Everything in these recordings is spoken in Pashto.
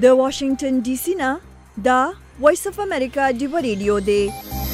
د واشنگټن ډي سي نه دا وایس اف امریکا ډیو ریډیو دی.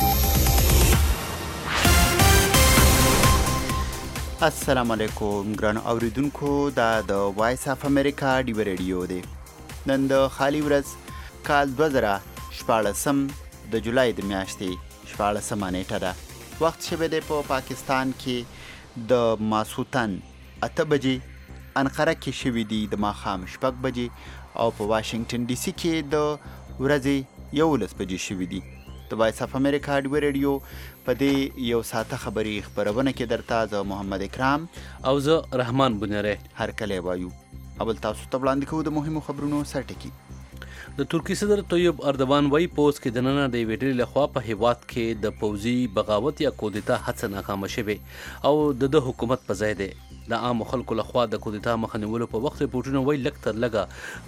السلام علیکم ګران اوریدونکو، دا د وایس اف امریکا ډیو ریډیو دی. نن د خالی ورځ کال 2014 د جولای د میاشتې 14 نیټه ده. وخت شوی دی په پاکستان کې د ماسوتن 8 بجې، انقره کې شوی دی د ماښام 6 بجې او په واشنگټن ډي سي کې د ورځې 11 بجې شوی دی. د وایس اف امریکا ډیو ریډیو په دې یو ساعته خبري خبرونه کې درته زه محمد اکرام او زه رحمان بنیری هر کله وایو. اول تاسو ته وړاندې کوو د مهمو خبرونو سرټکی. د ترکی صدر طیب اردوان وایي پوز کې دننه د یوې ډلې لخوا په هیواد کې د پوځي بغاوت یا کودتا هڅه ناکامه شوې او د حکومت په ځای دی. د عامو خلکو لخوا د کودتا مخه نیولو په وخت رپورټونه وایي لږ تر لږه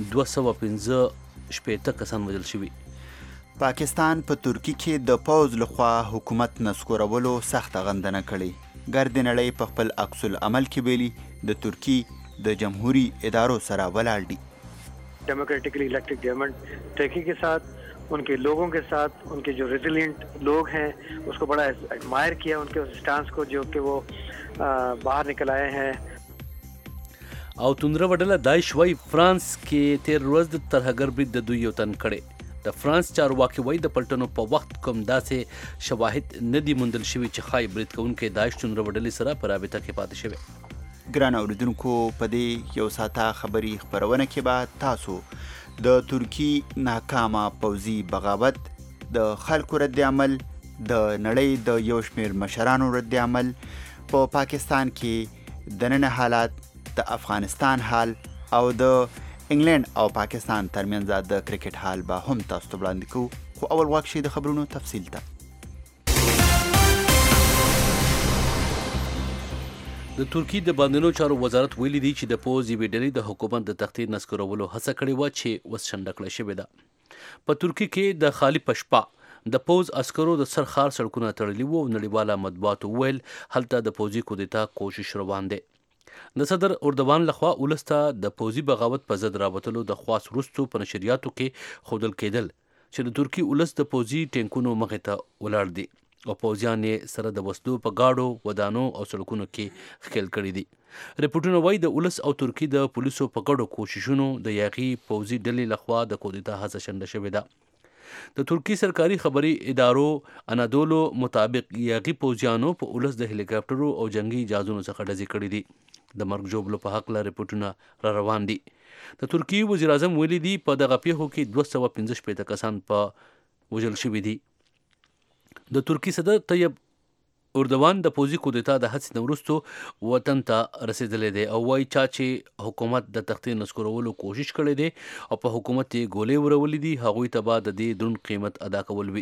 215 کسان وژل شوي. پاکستان په ترکی کې د پوز لخوا حکومت نسکورولو سخته غندنه کړې. ګرد نړۍ په خپل عکس العمل کې ویلي د ترکی د جمهوری ادارو سره ولاړ دي. Democratically elected government Turkey के साथ, उनके लोगों के साथ, उनके जो रेजिलिएंट लोग हैं उसको बड़ा एडमायर किया, उनके उस स्टांस को जो कि वो बाहर निकल आए हैं. او توندره وډله داعش وایي فرانس کې تیر ورځ د ترهګر برید د دوی یو تن کړی. د فرانس چارواکي وایي د پلټنو په وخت کوم داسې شواهد نه دي موندل شوي چې ښایي برید کوونکی داعش توندره وډلې سره په رابطه کې پاتې شوی. ګران اوریدونکو، په دې یو ساعته خبري خبرونه کې به تاسو د ترکی ناکامه پوځي بغاوت، د خلکو رد عمل، د نړۍ د یو شمېر مشرانو رد عمل، په پاکستان کې دننه حالات، د افغانستان حال او د انګلند او پاکستان ترمنځ د کرکټ حال به هم تاسو ته وړاندې کوو. خو اول واک شي د خبرونو تفصیل ته. د ترکی د باندنو چارو وزارت ویلي دی چې د پوز یوې ډلې د حکومت د تختې نسکورولو هڅه کړې وه چې اوس شنډه کړه شوې ده. په ترکي کې د خالي پشپا د پوز عسکرو د سرخار سړکونه تړلي وو او نړیواله مطبوعاتو ویل هلته د پوځي کودتا کوشش روان دی. د صدر اردوان لخوا ولس ته د پوځي بغاوت په ضد راوتلو د خواست وروستو په نشریاتو کې ښودل کېدل چې د ترکي ولس د پوځي ټینکونو مخې ته ولاړ دي او پوځیان یې سره د وسلو په گاډو، ودانو او سړکونو کې ښکېل کړي دي. رپورټونه وایي د ولس او ترکي د پولیسو په ګډو کوششونو د یاغي پوځي ډلې لخوا د کودتا هڅه شنډه شوې ده. د ترکی سرکاري خبري ادارو انادولو مطابق یاغي پوځیانو په ولس د هلیکاپټرو او جنگي جهازونو څخه ډزې کړي دي. د مرګ ژوبلو په هکله رپورټونه را روان دي. د ترکیې وزیر اعظم ویلي دي په دغه پیښو کې 215 کسان په وژل شوي دي. د ترکي صدر طیب اردوان د پوځي کودتا د هڅې نه وروستو وطن ته رسېدلی دی او وایي چا چې حکومت د تختې نسکورولو کوشش کړی دی او په حکومت یې ګولې ورولې دي، هغوی ته به د دې دروند قیمت ادا کول وي.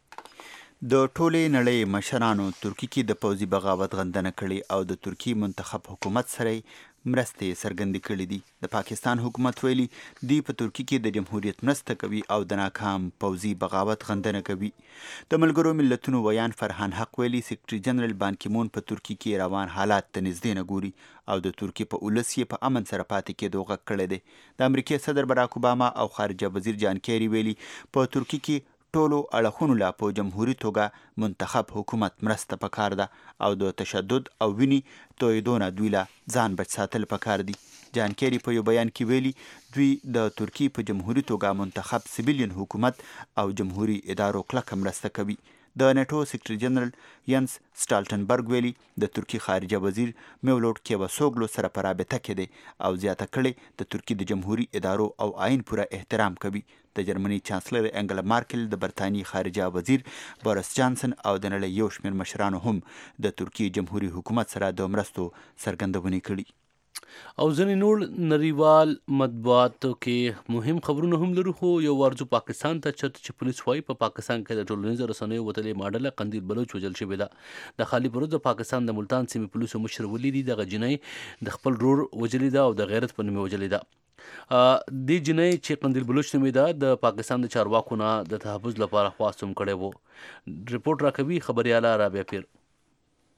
د ټولې نړۍ مشرانو ترکی کې د پوځي بغاوت غندنه کړې او د ترکی منتخب حکومت سره مرستې څرګندې کړې دي. د پاکستان حکومت ویلي دی په ترکی کې د جمهوریت مرسته کوي او د ناکام پوځي بغاوت غندنه کوي. د ملګرو ملتونو ویان فرحان حق ویلي سیکرټري جنرال بان کی مون په ترکی کې روان حالات ته نږدې نه ګوري او د ترکی په ولس یې په امن سره پاتې کېدو غږ کړی دی. د امریکې صدر براک اوباما او خارجه وزیر جان کیری ویلي په ترکی کې ټولو اړخونو لا په جمهوري توګه منتخب حکومت مرسته پکار ده او د تشدد او وینې تویېدو نه دوی له ځان بچ ساتل پکار دي. جان کیری په یو بیان کې ویلي دوی د ترکی په جمهوري توګه منتخب سیویلین حکومت او جمهوري ادارو کلکه مرسته کوي. د نیټو سیکرټري جنرال ینس سټالټنبرګ ویلي د ترکی خارجه وزیر میولوډ کیواسوګلو سره په رابطه کې دی او زیاته کړې د ترکی د جمهوري ادارو او آئین پوره احترام کوي. د جرمني چانسلر انګلا مارکل، د برطانیې خارجه وزیر بوریس جانسن او د نړۍ یو شمېر مشرانو هم د ترکی جمهوري حکومت سره د مرستو څرګندونې کړي. او ځینې نور نړیوال مطبوعاتو کې مهم خبرونه هم لرو، خو یو ورځو پاکستان ته چرته چې پولیس وایي په پاکستان کې د ټولنیزو رسنیو وتلې ماډله قندیل بلوچ وژل شوې ده. د خالي پروز د پاکستان د ملتان سیمې پولیسو مشر ویلي دي دغه جنۍ د خپل ورور وژلې ده او د غیرت په نوم وژلې ده. دې جنۍ چې قندیل بلوچ نومېده د پاکستان د چارواکو نه د تحفظ لپاره خواست هم کړی و. رپورټ راکوي خبریاله رابعه پیر.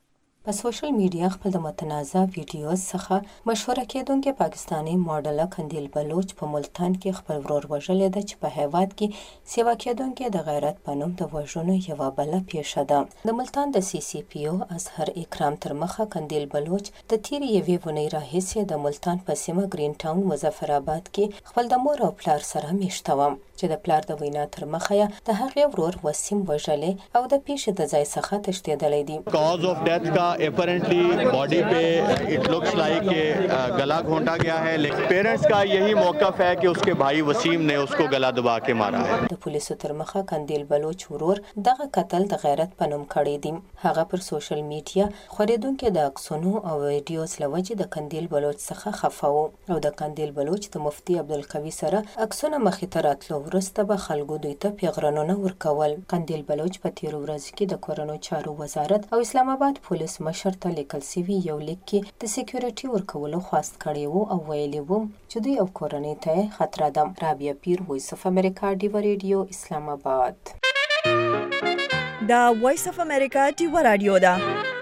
په سوشل میډیا خپل د متنازع ویډیوز څخه مشهوره کېدونکې پاکستاني ماډله قندیل بلوچ په ملتان کې خپل ورور وژلی ده چې په هیواد کې سیوا کېدونکې د غیرت په نوم د وژنو یوه بله پیښه ده. د ملتان د CCPO اظهر اکرام تر مخه قندیل بلوچ د تیرې یوې اونۍ راهیسې د ملتان په سیمه ګرین ټاون مظفرآباد کې خپل د مور او پلار سره میشته وه چې د پلار د وینا تر مخه یې د هغې ورور وسیم وژلی او د پیښې د ځای څخه تښتېدلی دی. कॉज ऑफ डेथ का अपरेंटली बॉडी पे इट लुक्स लाइक कि गला घोंटा गया है, लेकिन पेरेंट्स का यही मौकफ है कि उसके भाई वसीम ने उसको गला दबा के मारा है. د پولیسو تر مخه قندیل بلوچ ورور دغه قتل د غیرت په نوم کړی دی. هغه پر سوشل میډیا خورېدونکې د عکسونو او ویډیوز له وجې د قندیل بلوچ څخه خفه و او د قندیل بلوچ د مفتي عبدالقوي سره عکسونه مخې ته راتلو وروسته به خلکو دوی ته پیغرانونه ورکول. قندیل بلوچ په تیرو ورځو کې د کورنیو چارو وزارت او اسلام آباد پولیس مشر ته لیکل سوي یو لیک کې د سکیورټي ورکولو خواست کړی وو او ویلي وو چې دوی او کورنۍ ته خطر ده. رابعه پیر، وایس اف امریکا، ډیو ریډیو، اسلام آباد. دا وایس اف امریکا ډیو رادیو ده.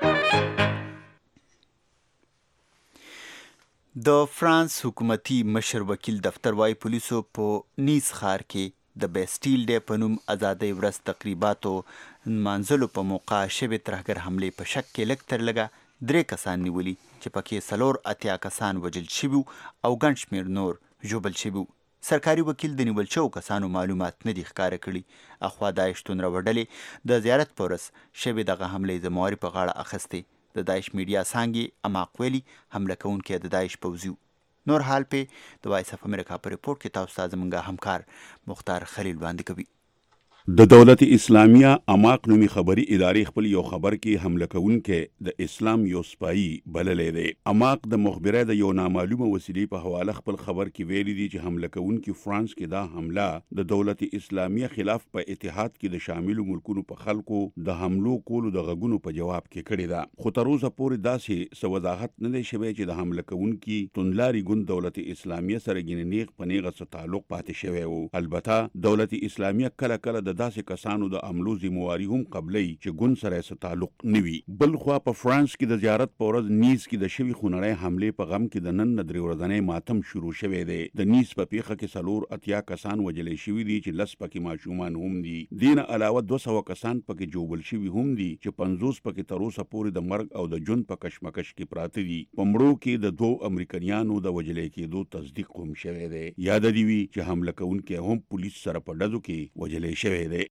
د فرانس حکومتي مشر وکیل دفتر وايي پولیسو په نیس ښار کې د بیسټیل ډے په نوم ازادۍ ورځ تقریباتو نمانځلو په موقع شوې ترهګر حملې په شک کې لږ تر لږه 3 کسان نیولي چې پکې 4 کسان وژل شوي او ګڼ شمېر نور ژوبل شوي. سرکاري وکیل د نیول شوو کسانو معلومات نه دي ښکاره کړي. اخوا داعش تونره ډلې د زیارت په ورځ شوې دغه حملې ذمواري په غاړه اخیستې. د داعش میډیا څانګې اماق ویلي حمله کوونکی د داعش پوځي. نور حال په د وایس اف امریکا په ریپورت کې تاسو ته زموږ همکار مختار خلیل وړاندې کوي. د دولت اسلامیه اماق نومي خبري ادارې خپل یو خبر کې حمله کوونکې د اسلام یو سپایي بللی دی. اماق د مخبره د یو نامعلومه وسیلې په حواله خپل خبر کې ویلي دي چې حمله کوونکي فرانس کې دا حمله د دولت اسلامیه خلاف په اتحاد کې د شاملو ملکونو په خلکو د حملو کولو د غږونو په جواب کې کړې ده. خو تر اوسه پورې داسې څه وضاحت نه دی شوی چې د حمله کوونکي توندلاري ګوند دولت اسلامیه سره ګینه نیغ په نیغه څه تعلق پاتې شوی و. البته دولت اسلامیه کله کله د داسې کسانو د عملو ذمواري هم قبلي چې ګوند سره یې تعلق نه وي. بل خوا په فرانس کې د زیارت په ورځ نیس کې د شوي خونړۍ حملې په غم کې د نن نه 3 ورځنی ماتم شروع شوی دی. د نیس په پیښه کې 4 کسان وژل شوي دي چې 10 پکې ماشومان هم دي. دین علاوه 200 کسان پکې جوبل شوي هم دي چې 50 پکې تر اوسه پورې د مرګ او د ژوند په کشمکش کې پراته دي. په مړو کې د 2 امریکایانو د وژل کېدو تصدیق هم شوی دی. یاد دی وی چې حمله کوونکی هم پولیس سره په ډزو کې وژل شوی دی.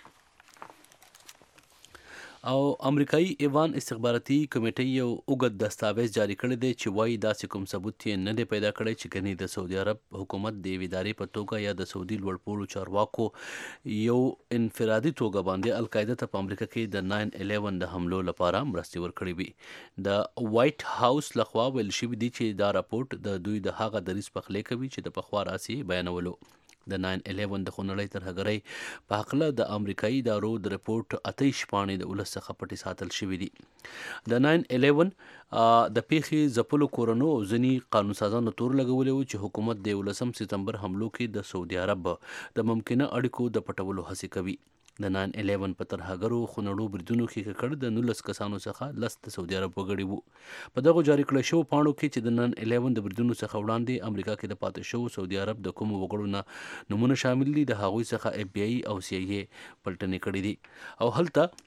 او امریکایي ایوان استخباراتي کمیټې یو اوږد دستاویز جاری کړی دی چې وایي داسې کوم ثبوت یې نه دی پیدا کړی چې ګنې د سعودي عرب حکومت د یوې ادارې په توګه یا د سعودي لوړپوړو چارواکو یو انفرادي توګه باندې القاعده ته په امریکا کې د 9/11 د حملو لپاره مرستې ورکړې وي. د وایټ هاوس لخوا ویل شوي دي چې دا راپورټ د دوی د هغه دریځ پخلی کوي چې د پخوا راسي بیانولو. د 9/11 د خونړۍ ترهګرۍ په هکله د امریکایي ادارو د رپورټ 28 پاڼې د ولس څخه پټې ساتل شوي دي. د 9/11 د پیښې ځپلو کورنو او ځینې قانونسازانو تور لګولی و چې حکومت د 11 سپتمبر حملو کې د سعودي عرب د ممکنه اړیکو د پټولو هڅې کوي. د 9/11 په ترهګرو خونړو بریدونو کې ککړ د 19 کسانو څخه 10 د سعودي عرب وګړي وو. په دغه جاری کړل شوو پاڼو کې چې د 9/11 د بریدونو څخه وړاندې امریکا کې د پاتې شوو سعودي عرب د کومو وګړو نه نمونه شامل دي. د هغوی څخه FBI او CIA پلټنې کړې دي. او هلته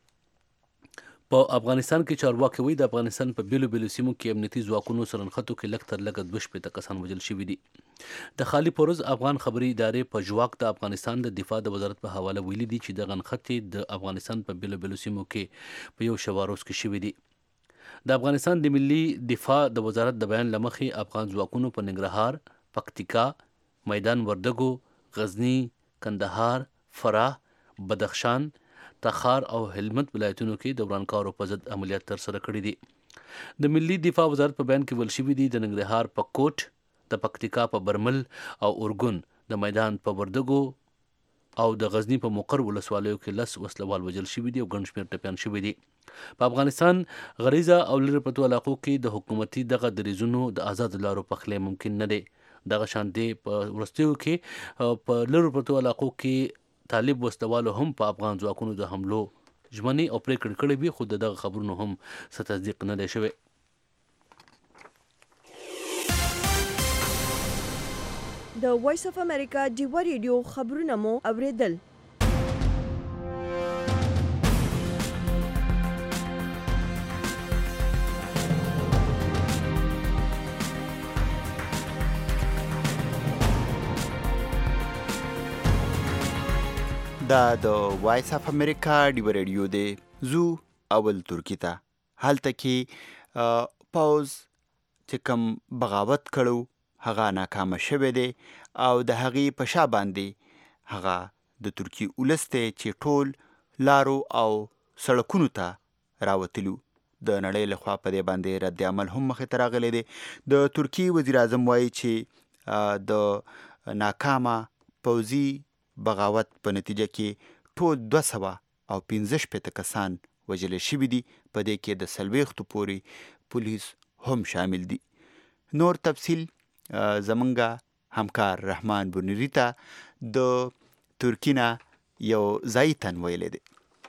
په افغانستان کې چارواکي وایي د افغانستان په بیلو بیلو سیمو کې امنیتي ځواکونو سره نښتو کې لږ تر لږه 2 کسان وژل شوي دي. د خالي پروز افغان خبري ادارې په جواک د افغانستان د دفاع د وزارت په حواله ویلي دي چې د نښتې د افغانستان په بیلو بیلو سیمو کې په یو شواروز کې شوي دي. د افغانستان د ملي دفاع د وزارت د بیان لمخې افغان ځواکونو په ننګرهار، پکتیکا، میدان وردګو، غزنی، کندهار، فراه، بدخشان، تخار او هلمند ولایتونو کې د ورانکارو په ضد عملیات ترسره کړي دي. د ملي دفاع وزارت په بیان کې ویل شوي دي د ننګرهار په کوټ، د پکتیکا په برمل او اورګون، د میدان په وردګو او د غزنی په مقر ولسوالیو کې 10 وسلوال وژل شوي دي او ګڼ شمېر ټپیان شوي دي. په افغانستان غریزه او لرې پرتو علاقو کې د حکومتي دغه دریځونو د آزاد لارو پخلی ممکن نه دی. دغه شانتي په وروستیو کې په لرې پرتو علاقو کې طالب وسلوالو هم په افغان ځواکونو د حملو ژمنې او پریکړې کړې وي، خو دغه خبرونه هم څه تصدیق نه دی شوی. د وایس اف امریکا ډیوا ریډیو خبرونه مو اوریدل. دا د وایس اف امریکا ډیوا ریډیو دی. زو اول ترکی ته هلته کې پوز چې کوم بغاوت کړو هغه ناکامه شوی دی او د هغې په شا باندې هغه د ترکی ولس دی چې ټول لارو او سړکونو ته راوتلو. د نړۍ لخوا په دې باندې رد عمل هم مخې ته راغلی دی. د ترکی وزیر اعظم وایي چې د ناکامه پوځي بغاوت په نتیجه کې ټول 215 کسان وژل شوي دي. په دې کې د 40 پورې پولیس هم شامل دي. نور تفصیل زمونږ همکار رحمان بنیری ته د ترکینا یو ځای تن ویلی دی.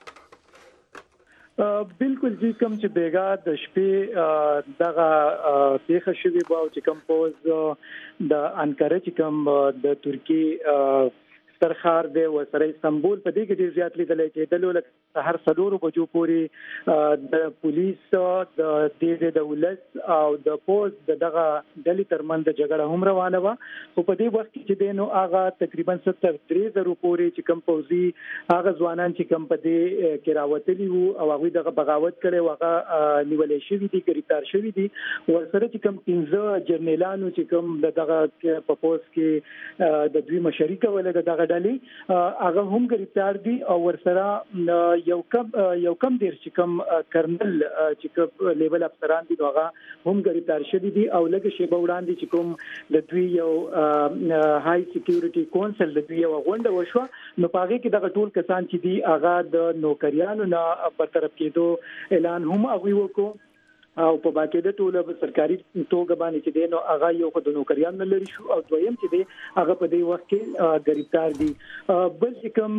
بالکل جی کوم چې بیګا د شپې دغه پیښه شوې به او چې کوم پوز د انکره چې کوم د ترکی سرخار دی و سره استنبول په دې کې ډیر زیات لیدل کېدل. هر 4 بجو پورې د پولیس د دې د ولس او د پوز دغه ډلې ترمنځ جګړه هم روانه و. خو په دې وخت کې چې دینو هغه تقریبا 73 پورې چې کم پوزي هغه ځوانان چې کم په دې کې راوتلي وو او هغه دغه بغاوت کړي هغه نیولې شوی دي، گرفتار شوی دي. ورسره چې کم 15 جرنیلانو چې کم دغه په پوز کې د دوی مشري کوله دغه ډلې هغه هم گرفتار دي او ورسره یو کم دیر چې کوم کرنل چې کوم لیول افسران دي هغه هم گرفتار شوي دي او لږ شیبه وړاندې چې کوم د دوی یو هاي سکیورټي کونسل د دوی یو غونډه وشوه. نو په هغه کې دغه ټول کسان چې دي هغه د نوکریانو نه برطرف کېدو اعلان هم هغوی وکړو او په باقاعده ټول سرکاري توګه باندې چې دی نو هغه یو خو د نوکریان نه لري شو او دویم چې دی هغه په دې وخت کې گرفتار دي. بل چې کوم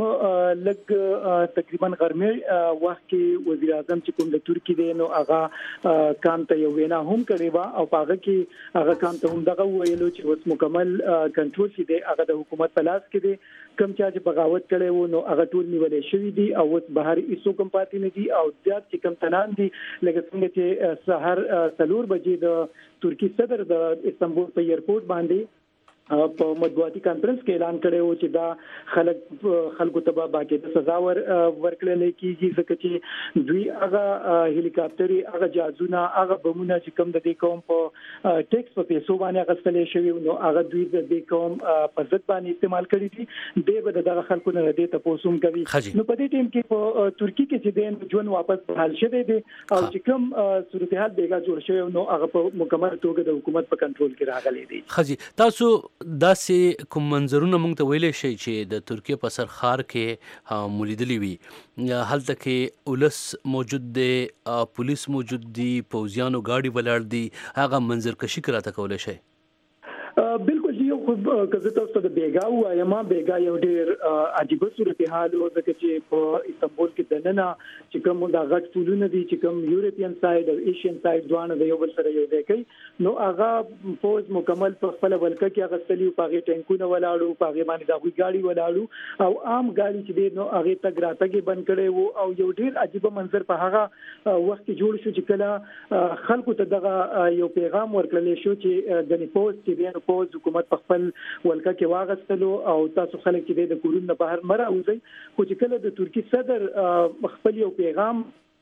لګ تقریبا غرمه وخت کې وزیر اعظم چې کوم د ترکی دی نو هغه کام ته یو وینا هم کړی و او هغه کې هغه کام ته هم دغه ویلو چې اوس مکمل کنټرول شي دی هغه د حکومت په لاس کې دی. کم چې بغاوت کړي وو نو هغه ټول نیولې شوی دي او اوس بهر هیڅ کوم پاتې نه دي او زیات چې کم تنان دي لکه څنګه چې سحر 4 بجې د ترکی صدر د استنبول په ایرپورټ باندې په مطبوعاتي کانفرنس کې اعلان کړی و چې دا خلکو ته باقاعده سزا ورکړل کېږي ځکه چې دوی هغه هلیکاپټر هغه جهازونه هغه بمونه چې کوم د دې قوم په ټیکس په پیسو باندې غوښتل شوی نو هغه دوی د دې قوم په ضد باندې استعمال کړی دي دی به دغه خلکو نه دې ته پوسوم کوي. نو په دې ټیم کې په ترکی کې چې دین جون واپس حل شوی دی او چې کوم صورتحال بیګا جوړ شوی نو هغه په مکمل توګه د حکومت په کنټرول کې راغلی دی. خجی تاسو داسې کوم منظرونه مونږ ته ویلی شي چې د ترکیه په سر ښار کې مولیدلی وي هلته کې ولس موجود دی، پولیس موجود دي، پوځیانو گاډي ولاړ دي، هغه منظر کشي راته کولی شي؟ بالکل یو خو کزه تاسو د بیګا وایم بیګا یو ډیر عجیب صورتحال او ځکه چې په استنبول کې دننه چې کوم د غټ پولونه دي چې کوم یورپین ساید او ایشین ساید دوانه د یو بل سره یو ځای کوي نو هغه فوج مکمل په خپل ولکه کې هغه ستلی په هغه ټینکونه ولاړو په هغه باندې د غوي ولاړو او عام ګاډي چې دی نو هغه تک راتګي بند کړي وو او یو ډیر عجیب منظر په هغه وخت کې جوړ شو چې کله خلکو ته دغه یو پیغام ورکړل شو چې د پوز چې دی پوز حکومت په خپل ولکه کې واغستلو او تاسو خلک چې د کورون نه بهر مره اوځي خو چې کله د ترکی صدر خپل یو پیغام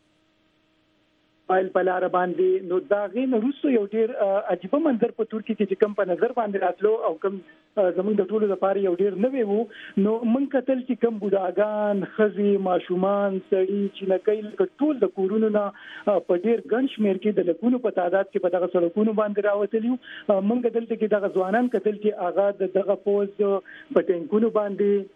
پایل پلار باندې نو دا غي نو روسو یو ډیر عجیب منظر په ترکی کې چې کم په نظر باندې راتلو او کم زمونږ د ټولو لپاره یو ډیر نوې وو نو من کتل چې کم بوډاګان خزي ماشومان سړي چې نکایل ټول د کورونو نه په ډیر ګڼ شمیر کې د لکونو په تعداد کې په دغه سړکونو باندې راوتلیو مونږ دلته کې دغه ځوانان کتل چې اغا دغه پوز په ټینکونو باندې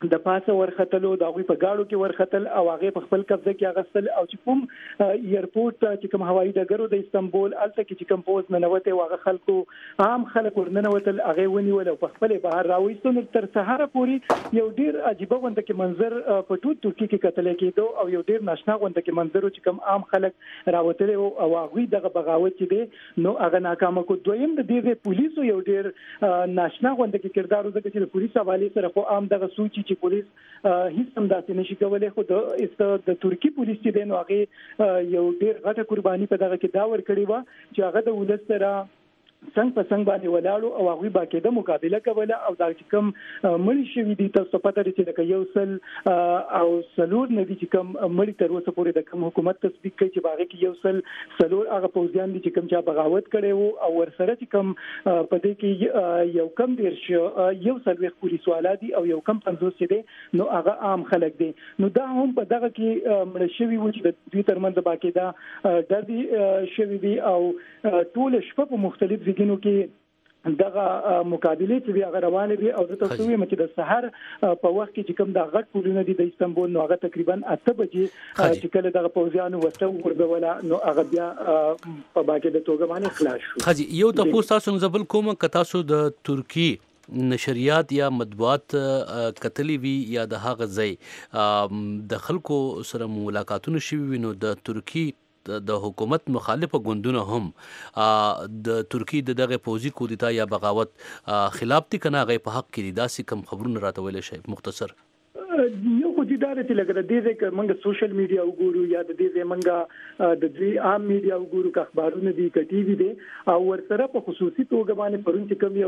د پاسه ورختلو د هغوی په گاډو کې ورختل او هغه په خپل قبضه کې اغستل او چې کوم ایرپورټ چې کوم هوایي ډګر د استانبول الته کې چې کوم پوز ننوته واغه خلکو عام خلک ورننوتل هغه ونیول او په خپل بهر راوېستل تر سهار پورې یو ډیر عجیب غونډه کې منظر په ټول ترکیه کې کتل کېدو او یو ډیر ناشنا غونډه کې منظر چې کوم عام خلک راوتل او هغه دغه بغاوت چې دی نو هغه ناکامه کو. دویم د دې پولیسو یو ډیر ناشنا غونډه کې کردار وکړ چې د پولیس حواله سره خو عام دغه سوچي چې پولیس هیڅ هم داسې نشي کولای خو د ترکی پولیس چې دین هغه یو ډیر غټه قرباني په دغه کې دا ور کړی و چې هغه د ولس سره څنګه په څنګه باندې ولاړو او هغه باقاعده مقابله کوله او دا چې کوم مړی شوی دي تاسو پته لرئ چې د یو سل او سلور نه دي چې کوم مړی تر اوسه پورې د کوم حکومت تصدیق کوي چې باغې کې یو سلور هغه پوځیان دي چې کوم چې بغاوت کړي وو او ورسره چې کوم په دې کې یو کم ډیر یو سلوي پولیس والا دي او یو کم 50 دي نو هغه عام خلک دي نو دا هم په دغه کې مړ شوی وو چې د دوی ترمنځ باقاعده د دې شوی دي او ټول شپه په مختلف ځایونو کې دغه مقابله چې هغه روانه دي او د تاسو چې د سحر په وخت کې چې کوم د غټ پولونه دي د استانبول نو هغه تقریبا 8 بجې چې کله دغه پوځیانو وسته ورغوله نو هغه بیا په باقاعده توګه باندې خلاص شو. خاجي یو تاسو تاسو زبل کوم ک تاسو د ترکی نشریات یا مطبوعات کتلی وی یا د هغه ځای د خلکو سره ملاقاتونه شوي نو د ترکی د حکومت مخالفه ګوندونه هم د ترکی دغه پوزي کودتا یا بغاوت خلاف دي کنه غي په حق کې داسې کم خبرونه راته ویل شي مختصر یو خو دې دار چې لګره دې چې موږ سوشل میډیا وګورو یا د دې موږ د دې عام میډیا وګورو که اخبارونه دي که ټي وي دي او ورسره په خصوصي توګه باندې پرون چې کوم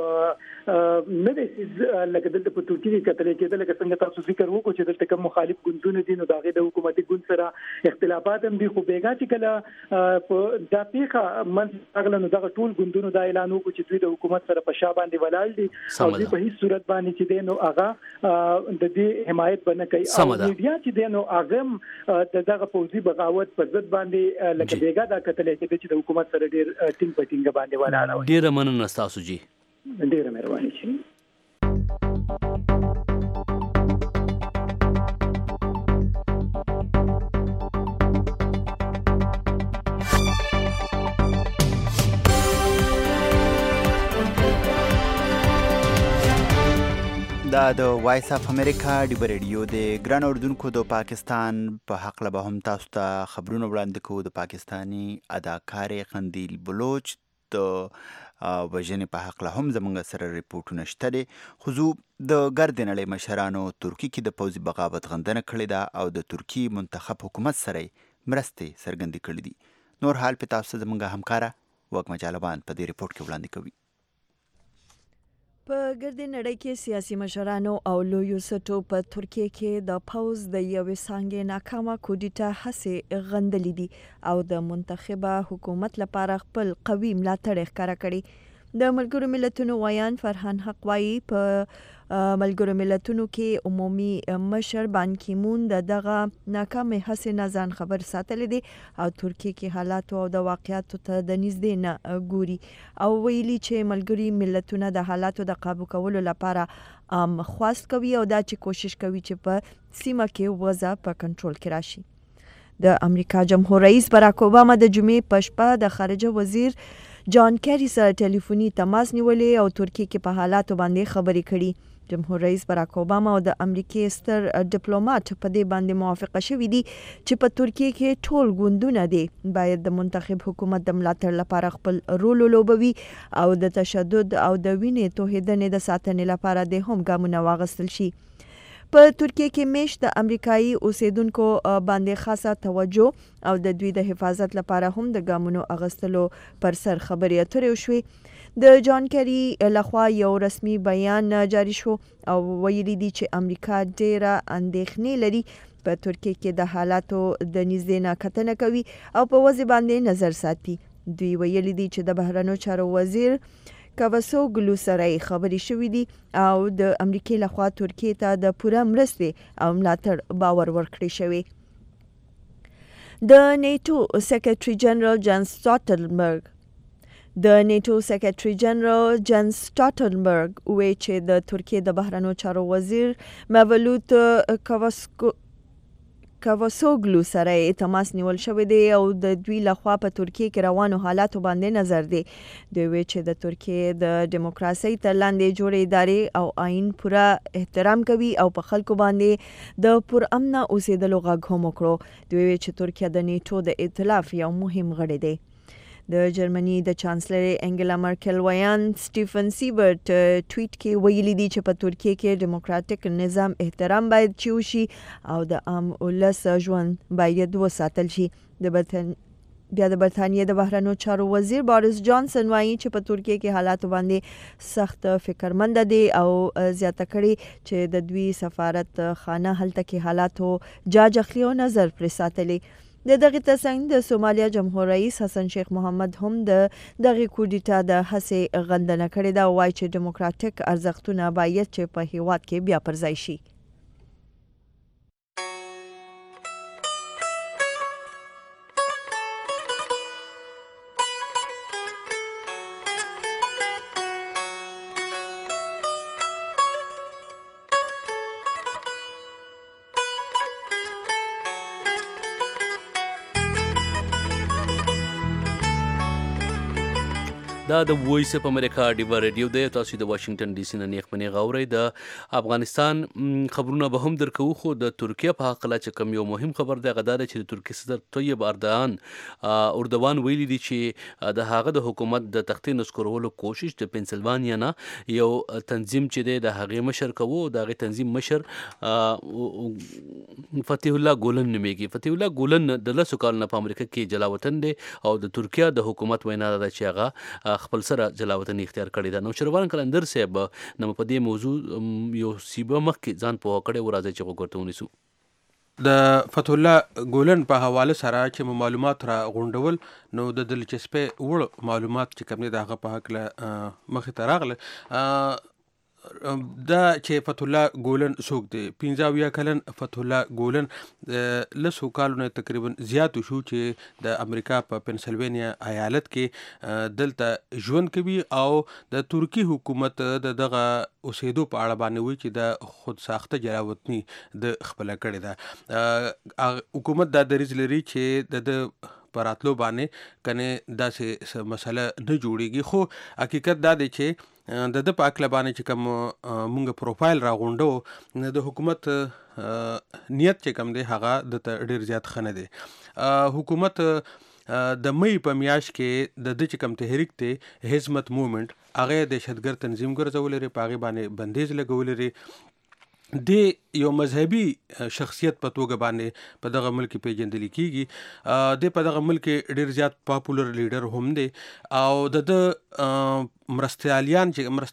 یو نه دې لکه دلته په ترکیه کې کتل کېدل لکه څنګه تاسو ذکر وکړو چې دلته کوم مخالف ګوندونه دي نو دغه د حکومتي ګوند سره اختلافات هم دي خو بیګا چې کله په د پیخه منځ نو دغه ټول ګوندونو د اعلان وکړو چې دوی د حکومت سره په شا باندې ولاړ دي او دوی په هیڅ صورت باندې چې دي نو هغه د دې حمایت بنه کوي او میډیا چې دینو اغم دغه پوزي بغاوت په ضد باندې لکه بیګا دا کتلې چې د حکومت سره ډیر ټینګ پټینګ باندې ولاړ ډیر مننه تاسو جی ډیر مهرباني شي. دا د وایس اف امریکا ډیبر ریډیو د ګران اردوونکو د پاکستان په حق له به هم تاسو ته خبرونه وړاندې کوو. د پاکستانی اداکار قندیل بلوچ د وژنې په حق له هم زموږ سره ریپورټونه شته دي. خو زه د ګرد نړۍ مشرانو ترکیه کې د پوځي بغاوت غندنه کړې ده او د ترکی منتخب حکومت سره مرستې څرګندې کړې دي. نور حال په تاسو زموږ همکاره وګمه جالبان په دې ریپورټ کې وړاندې کوي. په ګرد نړۍ کې سیاسي مشرانو او لویو سټو په ترکیه کې د پوز د یوې څانګې ناکامه کودتا هڅې غندلې دي او د منتخبه حکومت لپاره خپل قوي ملاتړ ښکاره کړي. د ملګرو ملتونو ویان فرهان حق وایي په ملګرو ملتونو کې عمومي مشر بان کی مون دغه ناکامه هڅې نه ځان خبر ساتلی دی او ترکیه کې حالات او د واقعیاتو ته د نږدې نه ګوري او ویلي چې ملګري ملتونه د حالاتو د قابو کولو لپاره خواست کوي او دا چې کوشش کوي چې په سیمه کې وضع په کنټرول کې راشي. د امریکا جمهور رئیس باراک اوباما د جمعې په شپه د خارجه وزیر جان کیری سره ټلیفوني تماس نیولې او ترکیه کې په حالاتو باندې خبرې کړي. جمهور رئیس باراک اوباما او د امریکای ستر ډیپلوماټ په دې باندې موافقه شوې دي چې په ترکیه کې ټول ګوندونه دي باید د منتخب حکومت د ملاتړ لپاره خپل رول ولوبوي او د تشدد او د وینې توهیدنې د ساتنې لپاره د هم ګامونه واغستل شي. په ترکیه کې میشت د امریکایي اوسیدونکو باندې خاصه توجه او د دوی د حفاظت لپاره هم د ګامونو اغستلو پر سر خبرې اترې وشوې. د جان کیری لخوا یو رسمي بیان جاری شو او ویلي دي چې امریکا ډیره اندېښنې لري په ترکیه کې د حالاتو د نږدې نه کتنه کوي او په وضع باندې نظر ساتي. دوی ویلي دي چې د بهرنیو چارو وزیر کاوسوګلو سره خبرې شوې دي او د امریکای لخوا ترکیه ته د پوره مرستې او ملاتړ باور ورکړی شوی. د نیټو سیکریټري جنرال جان سټولټنبرګ د نیټو سیکریټري جنرال جن سټالټنبرګ وایي چې د ترکیې د بهرنیو چارو وزیر مولود کاواسوګلو سره تماس نیول شوی دی او د دوی لخوا په ترکیه کې روانو حالاتو باندې نظر دی. دوی وایي چې د ترکیې د دیموکراسۍ تر لاندې جوړې ادارې او آئین پوره احترام کوي او په خلکو باندې د پرامنه اوسېدلو غږ هم وکړو. دوی وایي چې ترکیه د نیټو د ائتلاف یو مهم غړی دی. د جرمني د چانسلر انګلا مرکل ویان سټیفن سیبرت ټویټ کې ویلي دی چې په ترکیه کې دیموکراتیک نظام احترام باید وشي او د عام ولس ژوند باید وساتل شي. بیا د برتانیې د بهرنیو چارو وزیر بوریس جانسن وایي چې په ترکیه کې حالات باندې سخت فکرمند دي او زیاته کړي چې د دوی سفارت خانه هلته کې حالاتو جاج اخلي او نظر پرې ساتلي. د دغه ترڅنګ د سومالیا جمهور رئیس حسن شیخ محمد هم د دغه کودتا د هڅې غندنه کړې ده او وایي چې دیموکراتیک ارزښتونه باید چې په هیواد کې بیا پر ځای شي. دا د وایس اپ امریکا ډیوا ریډیو دی. تاسو د واشنگټن ډي سي نه نیخمنې غوړی. د افغانستان خبرونه به هم درکو، خو د ترکیه په حق لا چې کوم یو مهم خبر دی غدار چې د ترکیه صدر طیب اردوان ویلي دي چې د هغه د حکومت د تختې نسکورولو کوشش د پنسلوانیا نه یو تنظیم چې دی د هغه مشر کوو. د هغه تنظیم مشر فتح الله ګولن نومیږي. فتح الله ګولن د لسو کال نه په امریکا کې جلاوطن دی او د ترکیه د حکومت وینا ده چې هغه خپل سره جلاوطن اختیار کړی ده. نو شروان کلندر صاحب نو په دې موضوع یو سیبه مخکې ځان په وکړه ورازه چې وګورته ونیسو. د فتح الله ګولن په حواله سره چې معلومات را غونډول نو د دلچسپي وړ معلومات چې کوم نه دغه په حق له مخې ته راغله. دا چې فتح الله ګولن څوک دی؟ 15 کلن فتح الله ګولن لسو کالونه تقریبا زیات شو چې د امریکا په پنسلوانیا ایالت کې دلته ژوند کوي او د ترکی حکومت دغه اوسېدو په اړه باندې وی چې د خود ساخته جلاوطنی د خپل کړی ده. حکومت دا دریځ لري چې د پراتلو باندې کنه داسې مسله نه جوړیږي، خو حقیقت دا دی چې د پاکله باندې چې کوم مونږ پروفایل راغونډو د حکومت نیت چې کوم دی هغه د ډیر زیات خنه دی. حکومت د مې په میاشت کې د چې کوم تحریک ته حزمت موومنت هغه د دهشتګرد تنظیم ګرځول لري، پاغي باندې بندیز لګول لري. د یو مذهبي شخصیت په توګه باندې په دغه ملک پیژندل کیږي. د په دغه ملک ډیر زیات پاپولر لیډر هم دی او د مرستیالان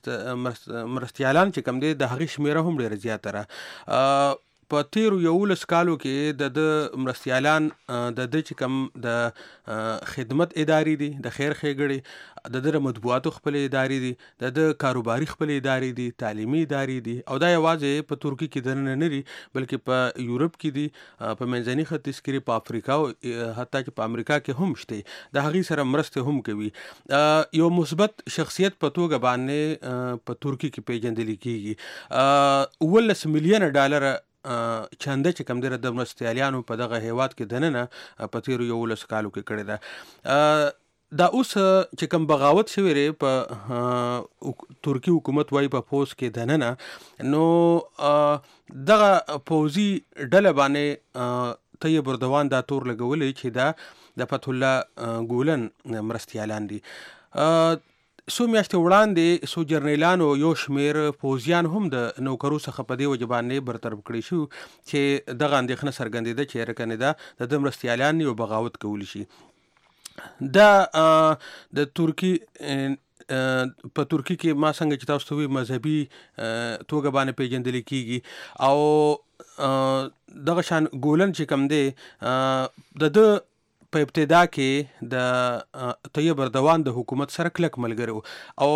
چې کم دی د هغې شمیره هم ډیره زیاتره. په تیرو 11 کالو کې د مرستیالان د چې کم د خدمت ادارې دي، د خیر ښېګړې د مطبوعاتو خپل ادارې دي، د کاروباري خپل ادارې دي، تعلیمي ادارې دي او دا یوازې په ترکی کې دننه نه دي بلکې په یورپ کې دي، په منځني ختیځ کې، په افریقا او حتی چې په امریکا کې هم شته. د هغې سره مرسته هم کوي. یو مثبت شخصیت په توګه باندې په ترکی کې پیژندل کیږي. 19 ملیون ډالر چنده چې کم دی د مرستیالیانو په دغه هیواد کې دننه په تیرو 11 کالو کې کړی ده. دا اوس چې کوم بغاوت شوی ری په ترکی حکومت وای په پوس کې دننه نو دغه پوزي ډله باندې طیب اردوان دا تور لګولې چې دا د فتح الله ګولن مرستیالان دي. سو میاشتې وړاندې سو جرنیلانو یو شمیر پوزیان هم د نوکرو څخه په دې وجه باندې برطرف کړي شو چې دغه اندېښنه څرګندېده چې رکنه ده د مرستیالان یو بغاوت کولی شي. دا د ترکی په ترکی کې ما څنګه چې تاسو ته مذهبي توګه باندې پیژندل کیږي او دغه شان ګولن چې کم دی د په ابتدا کې د طیب اردوان د حکومت سره کلک ملګری او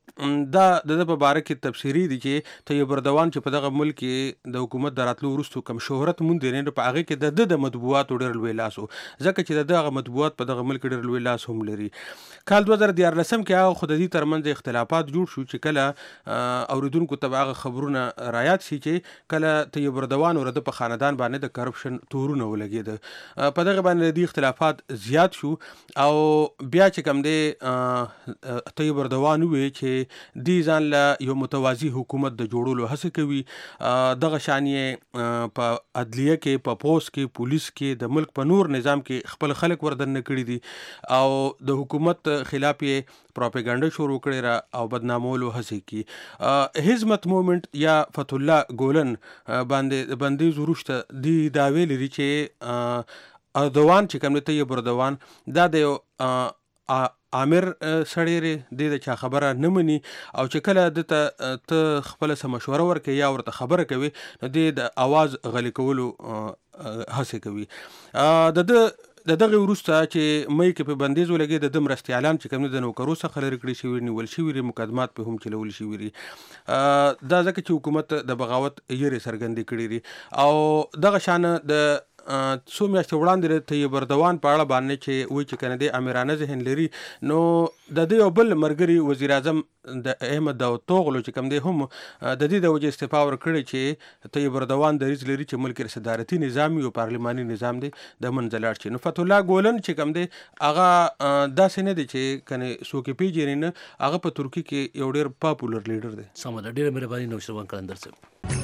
دا د په باره کې تفسیری دي چې طیب اردوان چې په دغه ملک کې د حکومت دراتلو وروسته کم شهرت مونږ نه په هغه کې د مطبوعات ډېر لوی لاسو ځکه چې دغه مطبوعات په دغه ملک ډېر لوی لاس هم لري. کال 2014 کې هغه خوددي ترمنځ اختلافات جوړ شو چې کله اوریدونکو ته هغه خبرونه رایات شي چې کله طیب اردوان ورته په خاندان باندې د کرپشن تورونه ولګید. په دغه باندې د اختلافات زیات شو او بیا چې کوم دی طیب اردوان وی چې دی ځان له یو متوازی حکومت د جوړولو هڅه کوي. دغه شانې په عدلیه کې په پولیس کې پولیس کې د ملک په نور نظام کې خپل خلک وردن کړی دي او د حکومت خلاف یې پروپاګاندا شروع کړی را او بدنامولو هڅه کی. حزمت موومنت یا فتح الله ګولن باندې زروشته دی دا ویل لري چې اردوان چې کوم ته یې اردوان دا د عامر سړی د چا خبره نه مني او چې کله ته خپل سم مشوره ورکې یا ورته خبره کوي نو د आवाज غلي کولو هڅه کوي. د دغه وروسته چې مې کې په بندیز ولګي د مرستيالان چې کوم د نوکرو څخه لري کړی شي نیول شي وری مقدمات په هم چلول شي وری دا ځکه چې حکومت د بغاوت یې سرګندې کړی لري او دغه شان د څو میاشتې وړاندې طیب اردوان په اړه باندې چې وایي چې کنه د امیرانه ذهن لري نو د دې یو بل مرګري وزیر اعظم د احمد داوطوغلو چې کوم دی هم د دې د وجه استعفا ورکړي چې طیب اردوان د ریز لري چې ملک صدارتي نظام او پارلماني نظام دی د منځلار شي. نو فتح الله ګولن چې کوم دی هغه داسې نه دی چې کنه سوکې پیژنې نه هغه په ترکی کې یو ډېر پاپولر لیډر دی. سم ده ډېر مهرباني نو شروان کلندر صاحب.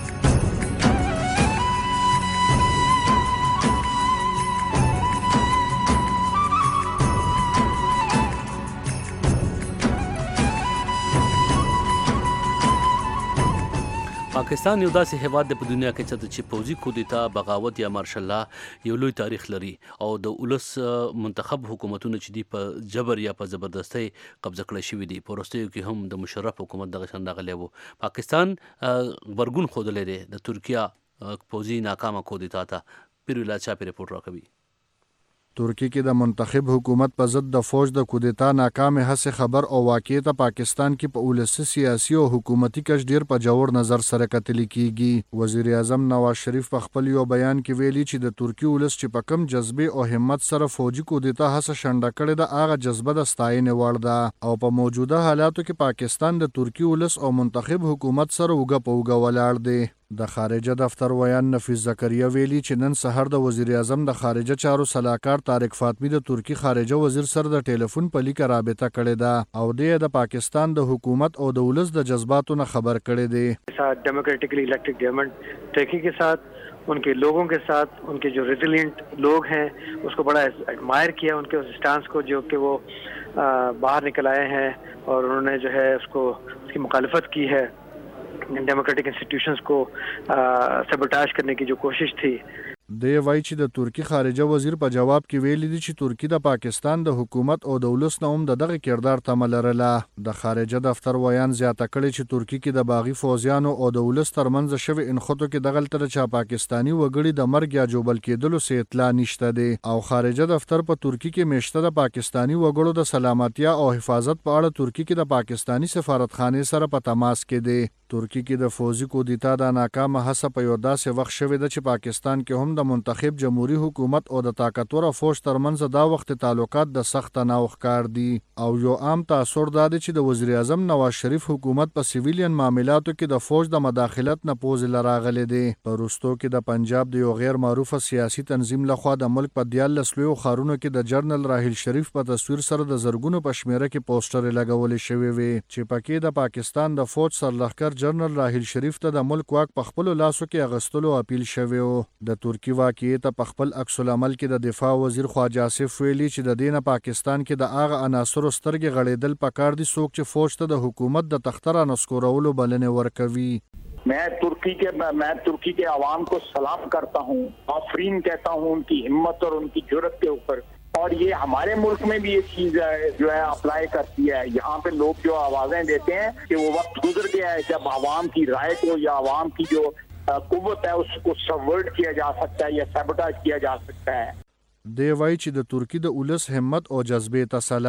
پاکستان یو داسې هیواد دی په دنیا کې چې پوځي کودتا بغاوت یا مارشل لا یو لوی تاریخ لري او د ولس منتخب حکومتونو چې دی په جبر یا په زبردستۍ قبضه کړی شوی دی. په وروستیو کې هم د مشرف حکومت دغه شان راغلی و. پاکستان غبرګون ښودلی دی د ترکیه پوځي ناکامه کودتا ته. پیرو لا چا پې رپورټ راکوي. ترکی کې د منتخب حکومت په ضد د فوج د کودتا ناکام هڅه خبر او واقع ته پاکستان کې په ولسی سیاسي او حکومتي کش ډیر په جوړ نظر سره کتل کیږي. وزیر اعظم نواز شریف په خپل یو بیان کې ویلي چې د ترکی ولس چې په کم جذبه او همت سره فوجي کودتا هڅه شنډه کړې ده هغه جذبه د ستاینې وړ ده او په موجوده حالاتو کې پاکستان د ترکی ولس او منتخب حکومت سره وګه په وګه ولاړ دی. د خارجه دفتر ویان نفیس زکریا ویلي چې نن سحر د وزیر اعظم د خارجه چارو صلاحکار طارق فاطمی د ترکی خارجه وزیر سره د ټلیفون په لیکه رابطه کړې ده او د پاکستان د حکومت او د ولس د جذباتو نه خبر کړي دي. डेमोक्रेटिकली इलेक्टेड गवर्नमेंट टर्की के साथ उनके लोगों के साथ उनके जो रेजिलिएंट लोग हैं उसको बड़ा एडमायर किया उनके उस स्टांस को जो कि वो बाहर निकल आए हैं और उन्होंने जो है उसकी मुखालिफत की है. डेमोक्रेटिक इंस्टीट्यूशंस को सबोटाज करने की जो कोशिश थी. د وای چې د ترکی خارجه وزیر په جواب کې ویلي دي چې ترکی د پاکستان د حکومت او د ولس نه هم دغه کردار تمه لرله. د خارجه دفتر ویان زیاته کړي چې ترکی کې د باغی فوجیانو او د ولس ترمنځ شوی انخوتو کې دغه تر چا پاکستانی وګړي د مرګ یا جوبل کېدلو سه اطلاع نشته دي او خارجه دفتر په ترکی کې میشته د پاکستانی وګړو د سلامتیا او حفاظت په اړه ترکی کې د پاکستانی سفارتخانه سره په تماس کې دي. ترکی کې د فوجي کودتا د ناکامه هڅه په یو داسې وخت شوې ده چې پاکستان کې هم د منتخب جمهوریت حکومت او د طاقتور فوج ترمنځ دا وخت تعلقات د سخت تناوب کار دي او یو عام تاثر دا دی چې د وزیر اعظم نواز شریف حکومت په سیویلین معاملاتو کې د فوج د مداخلت نه پوز لراغلي دي. په وروستو کې د پنجاب د یو غیر معروف سیاسي تنظیم لخوا د ملک په 14 لوی خارونو کې د جنرال راحیل شریف په تصویر سره د زرګونو په شمیره کې پوسټر لګول شوی وي چې پکې د پاکستان د فوج سرلښکر جنرال راحیل شریف ته د ملک واک په خپل لاسو کې اغستلو اپیل شوی و. د ترکی واقعي ته په خپل عکس العمل کې د دفاع وزیر خواجه آصف ویلي چې د دینه پاکستان کې د هغه عناصرو سترګې غړېدل پکار دي څوک چې فوج ته د حکومت د تختر نسکورولو بلنې ورکوي. मैं तुर्की के आवाम को सलाम करता हूँ, आफरीन कहता हूँ उनकी हिम्मत और उनकी जुर्रत के ऊपर और ये हमारे मुल्क में भी ये चीज जो है अप्लाई करती है. यहाँ पे लोग जो आवाजें देते हैं कि वो वक्त गुजर गया है जब आवाम की राय को या आवाम की जो कुव्वत है उसको सबवर्ट किया जा सकता है या सबोटाज किया जा सकता है. دی وای چې د ترکی د ولس همت او جذبې ته سلام.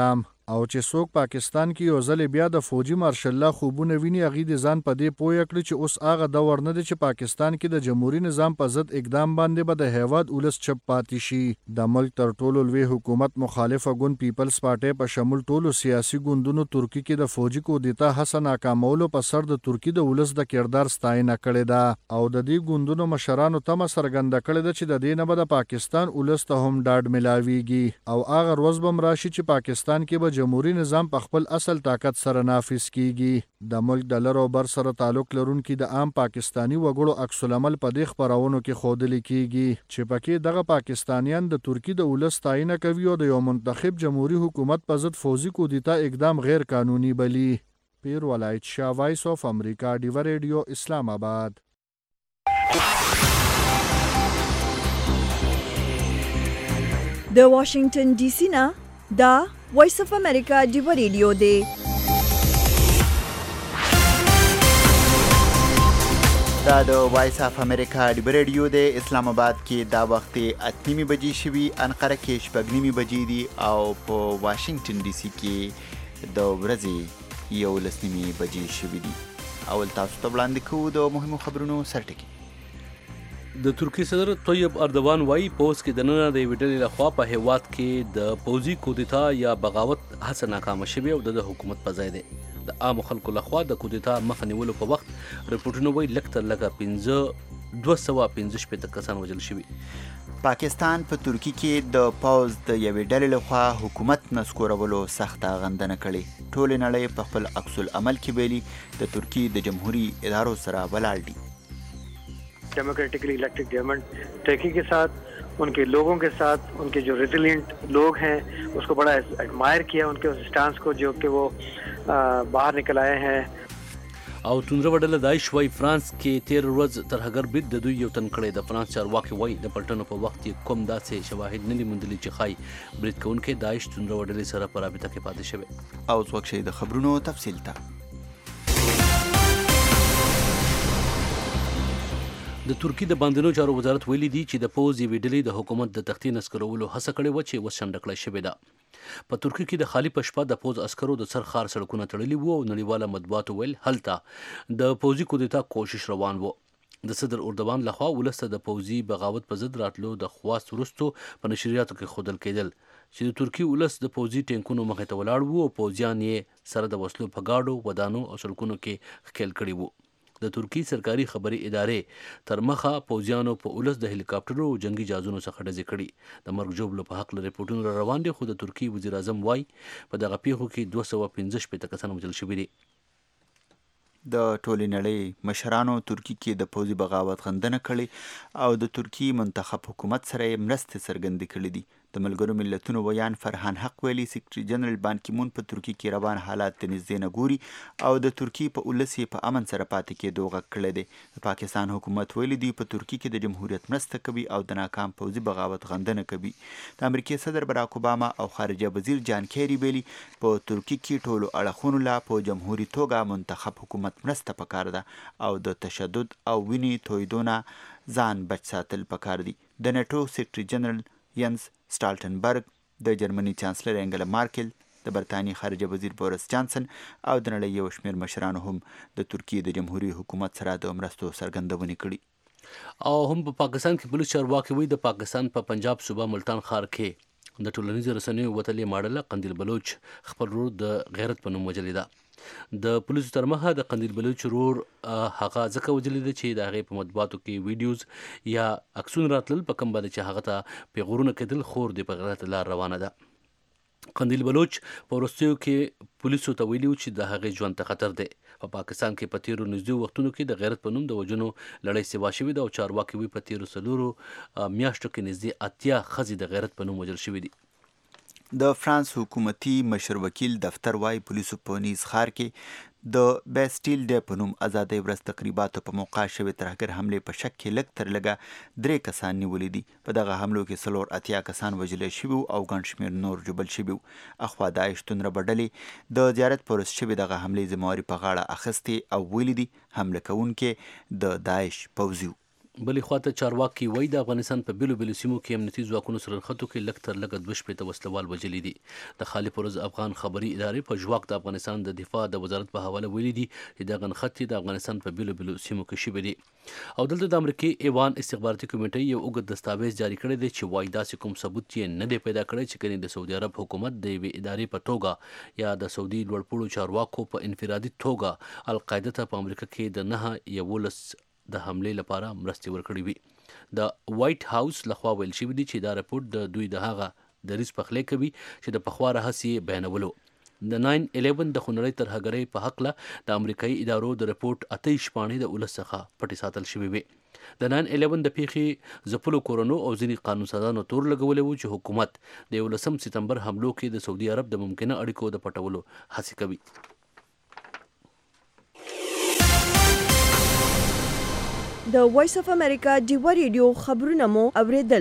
او چې څوک پاکستان کې یو ځل بیا د فوجي مارشل الله خوبونه ویني هغه د ځان په دې پوی کړی چې اوس هغه دور نه دی چې پاکستان کې د جمهوریت نظام په ضد اقدام باندې به د هیواد ولس چپ پاتې شي. د ملک تر ټولو لوی حکومت مخالفه ګوند پیپلز پارټي په شمول ټولو سیاسي ګوندونو ترکی کې د فوجي کودتا هڅه ناکامولو په سر د ترکی د ولس د کردار ستاینه کړې ده او د دې ګوندونو مشرانو تمه څرګنده کړې ده چې د دې نه به د پاکستان ولس ته هم ډاډ ملاويږي او هغه ورځ به راشي چې پاکستان کې به جمهوریت نظام په خپل اصل طاقت سره نافذ کیږي. د ملک د لر او بر سره تعلق لرونکي د عام پاکستانی وګړو عکس العمل په دې خبرونو کې ښودل کیږي چې پکې دغه پاکستانیان د ترکی د ولس ستاینه کوي او د یو منتخب جمهوریت حکومت په ضد فوجي کودتا اقدام غیر قانوني بلی. پیر ولایت شاه، وایس اف امریکا، ډیو ریډیو، اسلام آباد. د واشنگټن ډي سي نه دا وایس اف امریکا ډیو ریډیو دی. دا د وایس اف امریکا ډیو ریډیو دی. اسلام آباد کې دا وخت 8:30 بجې شوي، انقره کې 6:30 بجې دي او په واشنگټن ډي سي کې د ورځې 11:30 بجې شوي دي. اول تاسو ته وړاندې کوو د مهمو خبرونو سرټکي. د ترکی صدر طیب اردوان وایي پوز کې د نن د ویډلې لخوا په هیواد کې د پوزي کودتا یا بغاوت هڅه ناکامه شوه او د حکومت په ځای دی. د عام خلکو لخوا د کودتا مخه نیولو په وخت رپورټونه وایي لکتر لکه 215 کسان وژل شوي. پاکستان په ترکی کې د پوز د یوې ډلې لخوا حکومت نسکورولو سخته غندنه کړې. ټول نړۍ په خپل عکس العمل کې ویلي د ترکی د جمهوریت ادارو سره ولاړ دي. डेमोक्रेटिकली इलेक्टेड गवर्नमेंट टर्की के साथ, उनके लोगों के साथ, उनके जो रेजिलिएंट लोग हैं उसको बड़ा एडमायर किया, उनके उस स्टांस को जो कि वो बाहर निकल आए हैं. او تندره وډله داعش وای فرانس کې 13 ورځ تر هغه بد د دوی یو تن کړي. د فرانس چارواکي وای د پلټنو په وخت کې کوم داسې شواهد نه لیدل چې خای برید کوونکې داعش تندره وډلې سره په رابطه کې پاتې شوی. او څوک شي د خبرونو تفصیل ته. د ترکی د باندنو چارو وزارت ویلي دی چې د پوز یوې ډلې د حکومت د تختې نسکرولو هڅه کړې وه چې اوس شنډه کړې شوې ده. په ترکی کې د خالي په شپه د پوز عسکرو د سرخار سړکونه تړلي وو او نړیواله مطبوعاتو ویل هلته د پوزي کودتا کوشش روان وو. د صدر اردوان لخوا ولسته د پوزي بغاوت په ضد راتلو د خواست وروستو په نشریاتو کې ښودل کېدل چې د ترکی ولس د پوزي ټینکونو مخې ته ولاړ وو او پوزیان یې سره د وسلو په گاډو، ودانو او سړکونو کې ښکېل کړي وو. د ترکی سرکاري خبري ادارې تر مخه پوزیانو په ولس د هلیکاپټرو او جنگي جهازونو څخه ډزې کړي. د مرګ ژوبلو په حق له ریپورټونو روان دي، خو د ترکی وزیر اعظم وای په دغه پیښو کې 215 کسان وژل شوي دي. د ټولې نړۍ مشرانو ترکی کې د پوزي بغاوت غندنه کړې او د ترکی منتخب حکومت سره مرستې څرګندې کړې دي. د ملګرو ملتونو ویان فرحان حق ویلي سیکرټري جنرال بان کی مون په ترکی کې روان حالات ته نږدې نه ګوري او د ترکی په ولس یې په امن سره پاتې کېدو غږ کړی دی. د پاکستان حکومت ویلي دی په ترکی کې د جمهوریت مرسته کوي او د ناکام پوزي بغاوت غندنه کوي. د امریکای صدر براک اوباما او خارجه وزیر جان کیری ویلي په ترکی کې ټولو اړخونو لا په جمهوریت توګه منتخب حکومت مرسته پکار ده او د تشدد او وینې تویدونه ځان بچ ساتل پکار دي. د نیټو سیکرټري جنرال ینس سټالټنبرګ، د جرمني چانسلر انګلا مارکل، د برطانیې خارجه وزیر بوریس جانسن او د نړۍ یو شمېر مشرانو هم د ترکیې د جمهوریت حکومت سره د مرستو څرګندونې کړي. او هم په پاکستان کې پولیس چارواکي وایي د پاکستان په پنجاب صوبه ملتان ښار کې د ټولنیزو رسنیو وتلې ماډله قندیل بلوچ خپل ورور د غیرت په نوم وژلې ده. د پولیسو تر مخه د قندیل بلوچ ورور هغه ځکه وژلی دی چې د هغې په مطبوعاتو کې ویډیوز یا عکسونه راتلل په کوم باندې چې هغه ته پیغورونه کېدل خور د په غلطه لار روانه ده. قندیل بلوچ په وروستیو کې پولیسو ته ویلي چې د هغې ژوند ته خطر دی. په پاکستان کې په تیرو نږدې وختونو کې د غیرت په نوم د وژنو لړۍ سیوا شوې ده او چارواکي وایي په تیرو 4 میاشتو کې نږدې 80 ښځې د غیرت په نوم وژل شوې دي. د فرانس حکومتي مشر وکیل دفتر وايي پولیسو په نیز ښار کې د بیسټیل ډے په نوم ازادۍ ورځ تقریباتو په موقع شوې ترهګر حملې په شک کې لږ تر لږه 3 کسان نیولي دي. په دغه حملو کې 4 کسان وژل شوي او ګڼ شمېر نور ژوبل شوي. اخوا داعش تندره بډلې د زیارت پر ورځ شوې دغه حملې ذمهواري په غاړه اخیستې او ویلي دي حمله کوونکې د داعش پوځي. بلې خواته چارواکي وایي د افغانستان په بیلو بیلو سیمو کې امنیتي ځواکونو سره نښتو کې لږ تر لږه 2 شپېته وسلوال وژلي دي. د خالي پروز افغان خبري ادارې په ژواک د افغانستان د دفاع د وزارت په حواله ویلي دي چې دغه نښتې د افغانستان په بیلو بیلو سیمو کې شوي دي. او دلته د امریکای ایوان استخباراتي کمیټې یو اوږد دستاویز جاری کړی دی چې وایي داسې کوم ثبوت یې نه دی پیدا کړی چې کني د سعودي عرب حکومت د یوې ادارې په توګه یا د سعودي لوړپوړو چارواکو په انفرادي توګه القاعده ته په امریکا کې د 9/11 د حملې لپاره مرستې ورکړې وي. د وایټ هاوس لخوا ویل شوي دي چې دا رپورټ د دوی د هغه دریځ پخلی کوي چې د پخوا راهیسې بیانولو. د 9/11 د خونړۍ ترهګرۍ په هکله د امریکایي ادارو د رپورټ 28 شپاڼې د ولس څخه پټې ساتل شوې وي. د 9/11 د پیښې ځپلو کورونو او ځینې قانونسازانو تور لګولی و چې حکومت د 11 سپتمبر حملو کې د سعودي عرب د ممکنه اړیکو د پټولو هڅې کوي. د وایس اف امریکا ډیوا ریډیو خبرونه مو اوریدل.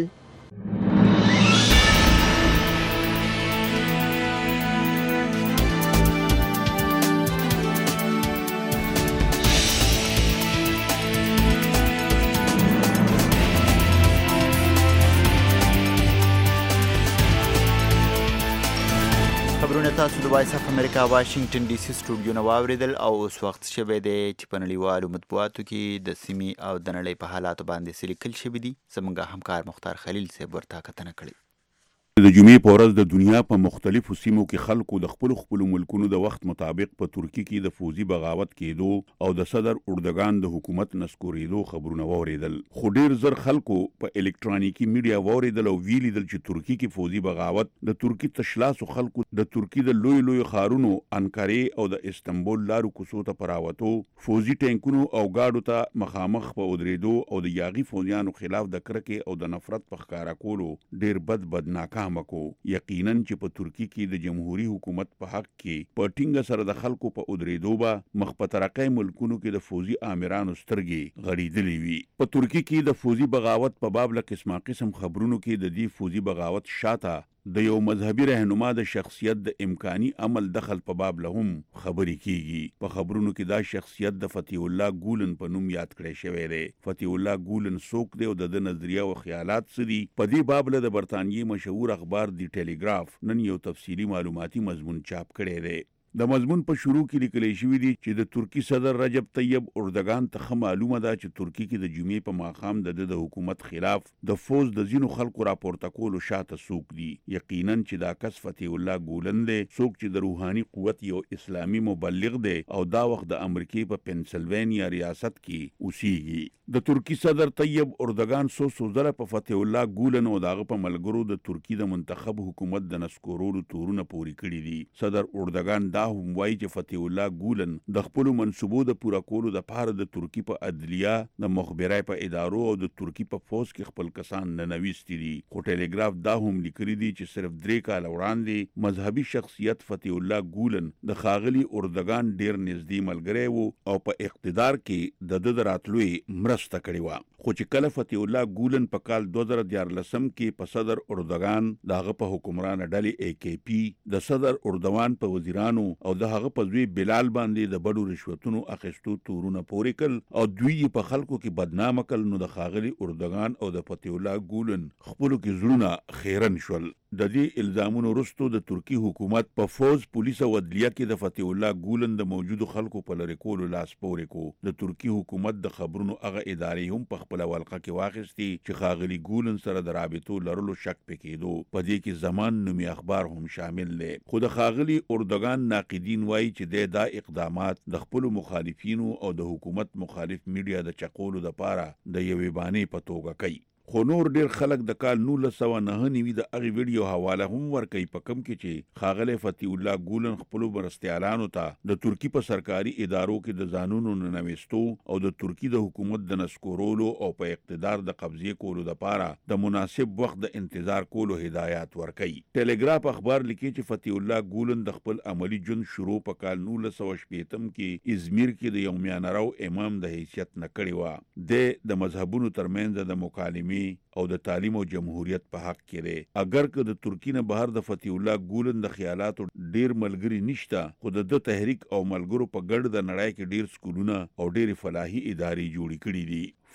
خبرونه تاسو د وایس اف امریکا واشنگټن ډي سي سټوډیو نه واوریدل او اوس وخت شوی دی چې په نړیوالو مطبوعاتو کې د سیمې او د نړۍ په حالاتو باندې څه لیکل شوي دي. زموږ همکار مختار خلیل صاحب ورته کتنه کړې. د جمعې په ورځ د دنیا په مختلفو سیمو کې خلکو د خپلو ملکونو د وخت مطابق په ترکیه کې د فوزي بغاوت کېدو او د صدر اردوغان د حکومت نسکورېدو خبرونه واوریدل. خو ډیر زر خلکو په الکترونیکي میډیا واوریدل او ویلیدل چې ترکیه کې فوزي بغاوت د ترکیه تشلاسو خلکو د ترکیه د لوی خارونو انکارې او د استنبول لارو کوڅو ته پراوتو، فوزي ټینکونو او گاډو ته مخامخ په ودرېدو او د یاغي فوجیانو خلاف د کرکې او د نفرت په ښکارا کولو ډیر بد ناکام کو. یقینا چې په ترکیه کې د جمهوریت حکومت په حق کې په ټینګه سره د خلکو په ودرېدو به مخ په ترقۍ ملکونو کې د فوزي آمرانو سترګې غړېدلې وي. په ترکیه کې د فوزي بغاوت په باب له قسم خبرونو کې د دې فوزي بغاوت شاته د یو مذهبي رهنما د شخصیت د امکاني عمل دخل په باب له هم خبرې کیږي. په خبرونو کې دا شخصیت د فتح الله ګولن په نوم یاد کړی شوی دی. فتح الله ګولن څوک دی او د نظریه او خیالات څه دي؟ په دې باب له د برتانیې مشهور اخبار دی ټیلیګراف نن یو تفصیلی معلوماتي مضمون چاپ کړی دی. د مضمون په شروع کې لیکل شوی دی چې د ترکی صدر رجب طیب اردوغان ته معلومه ده چې ترکی کې د جمعې په ماښام د حکومت خلاف د فوز د ځینو خلکو راپورته کولو شاته څوک دي. یقینا چې دا کس فتح الله ګولن دی، څوک چې د روحاني قوت یو اسلامي مبلغ دی او دا وخت د امریکای په پنسلوانیا ریاست کې اوسېږي. د ترکی صدر طیب اردوغان څو ځله په فتح الله ګولن او دغه په ملګرو د ترکی د منتخب حکومت د نسکورولو تورونه پوري کړي دي. صدر اردوغان دا هم وایي چې فتح الله ګولن د خپل منصوبو د پوره کولو د پاره د ترکی په عدلیه، د مخبرای په ادارو او د ترکی په فوج کې خپل کسان ننويستي دي. خو ټیلیګراف دا هم لیکلي دي چې صرف 3 کال وړاندې مذهبي شخصیت فتح الله ګولن د خاغلی اردوغان ډیر نږدې ملګری وو او په اقتدار کې د راتلوي مرسته کړې و. خو چې کله فتح الله ګولن په کال 2014 کې په صدر اردوغان دغه په حکمران ډلې AKP د صدر اردوغان په وزیرانو او د هغه په ځوی بلال باندې د بډو رشوتونو اخیستو تورونه پورې کړل او دوی په خلکو کې بدنامه کړل، نو د خاغلی اردوغان او د فتح الله ګولن خپلو کې زړونه خیرن شول. د دې الزامونو وروسته د ترکی حکومت په فوز، پولیس او عدلیه کې د فتح الله ګولن د موجودو خلکو په لری کولو لاس پورې کو. د ترکی حکومت د خبرونو هغه ادارې هم په خپل ولقه کې واخیستي چې خاغلی ګولن سره د رابطو لرلو شک پکېدو. په دې کې زمان نومي اخبار هم شامل دی. خو د خاغلی اردوغان ناقدین وایي چې دا اقدامات د خپل مخالفینو او د حکومت مخالف میډیا د چقولو لپاره د یوې بانې په توګه کوي. خو نور ډیر خلک د کال 1999 د هغې ویډیو حواله هم ورکوي په کوم کې چې ښاغلی فتح الله ګولن خپلو مرستیالانو ته د ترکي په سرکاري ادارو کې د ځانونو ننویستو او د ترکي د حکومت د نسکورولو او په اقتدار د قبضې کولو دپاره د مناسب وخت د انتظار کولو هدایات ورکوي. ټیلیګراف اخبار لیکي چې فتح الله ګولن د خپل عملی ژوند شروع په کال 1960 کې ازمیر کې د یو میانرو امام د حیثیت نه کړې وه. د مذهبونو ترمنځ د مکالمې او د تعلیم او جمهوریت په حق کې دی. اگر که د ترکی نه بهر د فتح الله ګولن د خیالاتو ډیر ملګری نشته، خو د تحریک او ملګرو په ګډ د نړۍ کې ډیر سکولونه او ډیر فلاحي ادارې جوړې کړې دي.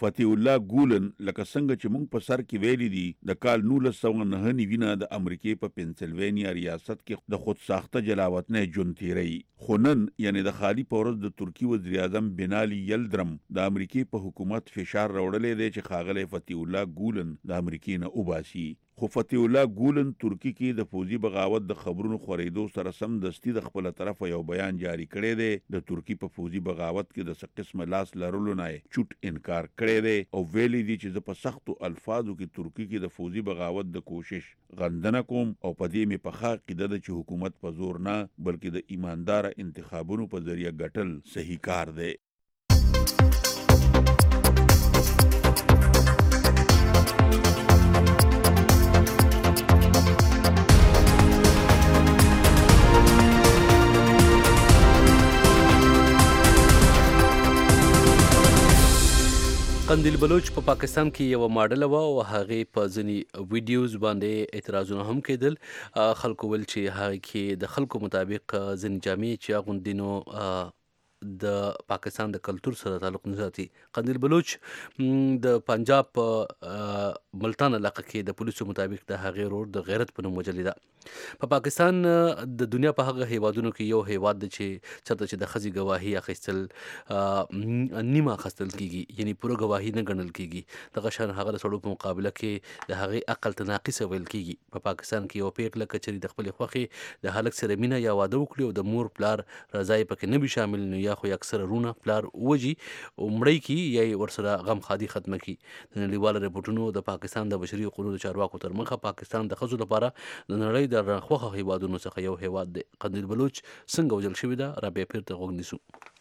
فتح الله ګولن لکه څنګه چې موږ په سر کې ویلي دي د کال 1909 د امریکای په پنسلوانیا ریاست کې د خود ساخته جلاوطن جون تیری خو نن یعنی د خالی پورز د ترکی وزیر اعظم بنالی یلدرم د امریکای په حکومت فشار راوړلې دی چې خاغله فتح الله ګولن د امریکای نه وباسي خو فتح الله ګولن ترکی کې د فوزي بغاوت د خبرونو خورېدو سره سم دستی د خپل طرف یو بیان جاری کړی دی د ترکی په فوزي بغاوت کې د څه قسم لاس لرلو نه چوټ انکار کړی دی او ویلي دی چې په سختو الفاظو کې ترکی کې د فوزي بغاوت د کوشش غندنه کوم او په دې می په حقیقت د حکومت په زور نه بلکې د ایماندار انتخابونو په ذریعہ ګټل صحیح کار دی. قندیل بلوچ په پاکستان کې یو ماډل و او هغه په ځنی ویډیوز باندې اعتراضونه هم کېدل. خلکو ول چې هغه کې د خلکو مطابق ځنی جامع چې اغوندینو د پاکستان د کلچر سره تعلق نه ساتي. قندیل بلوچ د پنجاب ملتان علاقه کې د پولیسو مطابق د هغه رور د غیرت په نوم وجلې ده. په پاکستان د دنیا په هغه هیوادونو کې یو هیواد دی چې چرته چې د خزي گواهی اخیستل نیمه اخیستل کیږي یعنی پوره گواهی نه ګڼل کیږي. دغه شان هغه د سړو په مقابله کې د هغه عقل ته ناقص ویل کیږي. په پاکستان کې یو پیغله کچري د خپل خوخي د هلک سره مینا یا واده وکړي او د مور پلار رضای پکې نه به شامل نه یا خو اکثر رونه پلار وږي او مړی کی یا ورسره غم خادي ختمه کی. د نړیوال رپورټونو د پاکستان د بشري حقوقو چارواکو تر مخه پاکستان د خزو لپاره د نړۍ د خوخه هیوادونو څخه یو هیواد دی. قندیل بلوچ څنګه وجل شوی دا را به پیرته غوږ نیسو.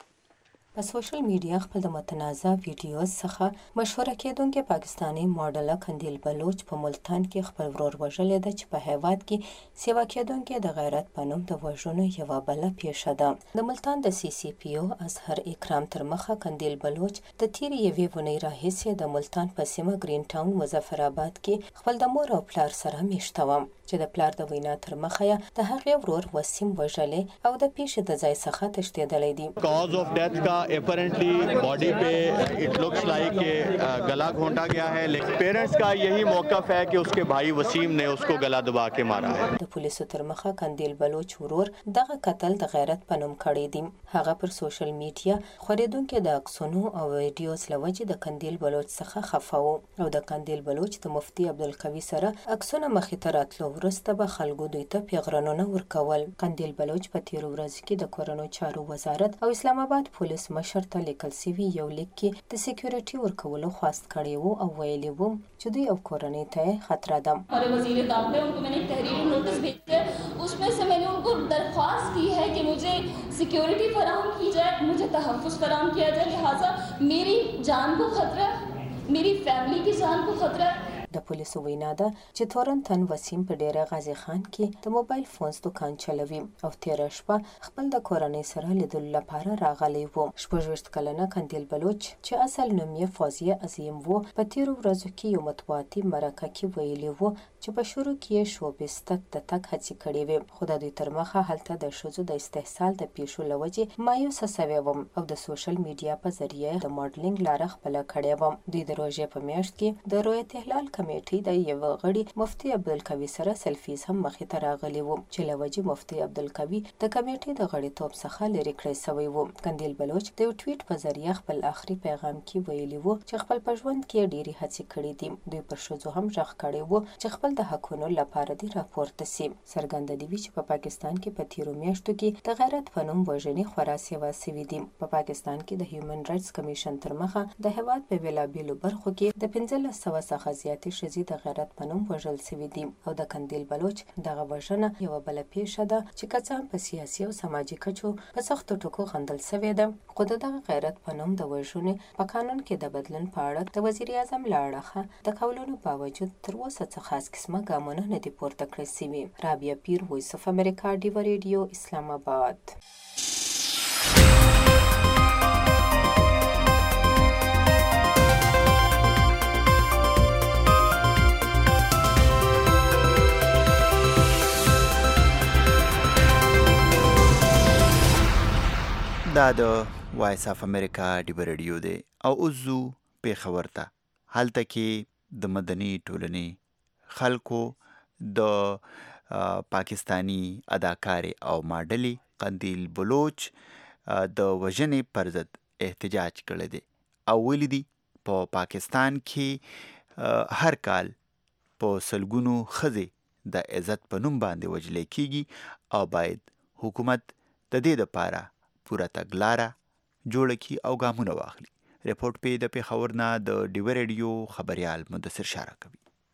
په سوشل میډیا خپل د متنازع ویډیوز څخه مشهوره کېدونکې پاکستاني ماډله قندیل بلوچ په ملتان کې خپل ورور وژلې ده چې په هیواد کې سیوا کېدونکې د غیرت په نوم د وژنو یوه بله پیښه ده. د ملتان د سی سی پی او اظهر اکرام تر مخه قندیل بلوچ د تیرې یوې اونۍ راهیسې د ملتان په سیمه گرین ټاون مظفرآباد کې خپل د مور او پلار سره میشته وه چې د پلار د وینا تر مخه یې د هغې ورور وسیم وژلې او د پیښې د ځای څخه تښتېدلی دی. कॉज ऑफ डेथ का अपरेंटली बॉडी पे इट लुक्स लाइक कि गला घोंटा गया है, लेकिन पेरेंट्स का यही मौकफ है कि उसके भाई वसीम ने उसको गला दबा के मारा है. د پولیسو تر مخه قندیل بلوچ ورور دغه قتل د غیرت په نوم کړی دی. هغه پر سوشل میډیا خورېدونکې د عکسونو او ویډیوز له وجې د قندیل بلوچ څخه خفه و او د قندیل بلوچ د مفتي عبدالقوي سره عکسونه مخې ته راتلو وروسته به خلکو دوی ته پیغامونه ورکول. قندیل بلوچ په تیرو ورځو کې د کورنو چارو وزارت او اسلام آباد پولیس مشر ته لیکل سوي یو لیک کې د سکیورټي ورکولو خواست کړی وو او ویلي وو چې دوی او کورنۍ ته خطر ده. हमारे वजीर दाखिला उनको मैंने एक तहरीरी नोटिस भेजा है, उसमें से मैंने उनको दरख्वास्त की है कि मुझे सिक्योरिटी फराहम की जाए, मुझे तहफ़्फ़ुज़ फराहम किया जाए, लिहाजा मेरी जान को खतरा है, मेरी फैमिली की जान को खतरा है. د پولیسو وینا ده چې تورنتن وسیم په ډیره غازی خان کې د موبایل فونز دکان چلوي او تیره شپه خپل د کورنۍ سره لیدلو لپاره راغلی و. 26 کلنه قندیل بلوچ چې اصل نوم یې فوزیه عظیم و په تیرو ورځو کې یو مطبوعاتي مرکه کې ویلي و چې په شروع کې شوبستک د تک هڅې کړې وې خو د دوی تر مخه هلته د ښځو د استحصال د پیښو له وجې مایوسه سوې وم او د سوشل میډیا په ذریعه د ماډلینګ لاره خپله کړې وم. دوی د روژې په میاشت کې د رویت هلال کمیټې د یو غړي مفتي عبدالقوي سره سلفیز هم مخې ته راغلي وو چې له وجې مفتي عبدالقوي د کمیټې د غړیتوب څخه لرې کړی سوی و. قندیل بلوچ د یو ټویټ په ذریعه خپل آخري پیغام کې ویلي وو چې خپل په ژوند کې ډېرې هڅې کړې دي. دوی پر ښځو هم غږ کړی وو چې خپل د حقونو لپاره دې راپورته سي. څرګنده دي چې په پاکستان کې په تیرو میاشتو کې د غیرت په نوم وژنې خورا سیوا سوي دي. په پاکستان کې د هیومن رایټس کمیشن تر مخه د هیواد په بېلابېلو برخو کې د 1500 څخه زیاتې ښځې د غیرت په نوم وژل سوي دي او د قندیل بلوچ دغه وژنه یوه بله پیښه ده چې که څه هم په سیاسي او سماجي کچو په سختو ټکو غندل سوې ده خو د دغه غیرت په نوم د وژنې په قانون کې د بدلون په اړه د وزیر اعظم له اړخه د قولونو باوجود تر اوسه څه خاص قسمه ګامونه نه دي پورته کړی سوي. رابعه پیر، وایس اف امریکا، ډیوه ریډیو، اسلام آباد. دا د وایس اف امریکا ډیوه ریډیو دی او اوس زو پیښور ته. هلته کې د مدني ټولنې خلکو د پاکستانی اداکارې او ماډلې قندیل بلوچ د وژنې پر ضد احتجاج کړی دی او ویلي دي په پاکستان کې هر کال په سلګونو ښځې د عزت په نوم باندې وژلې کیږي او باید حکومت د دې دپاره پوره تګلاره جوړه کړي او ګامونه واخلي. رپورټ په د پیښور نه د ډیو ریډیو خبريال مدثر شارع کوي.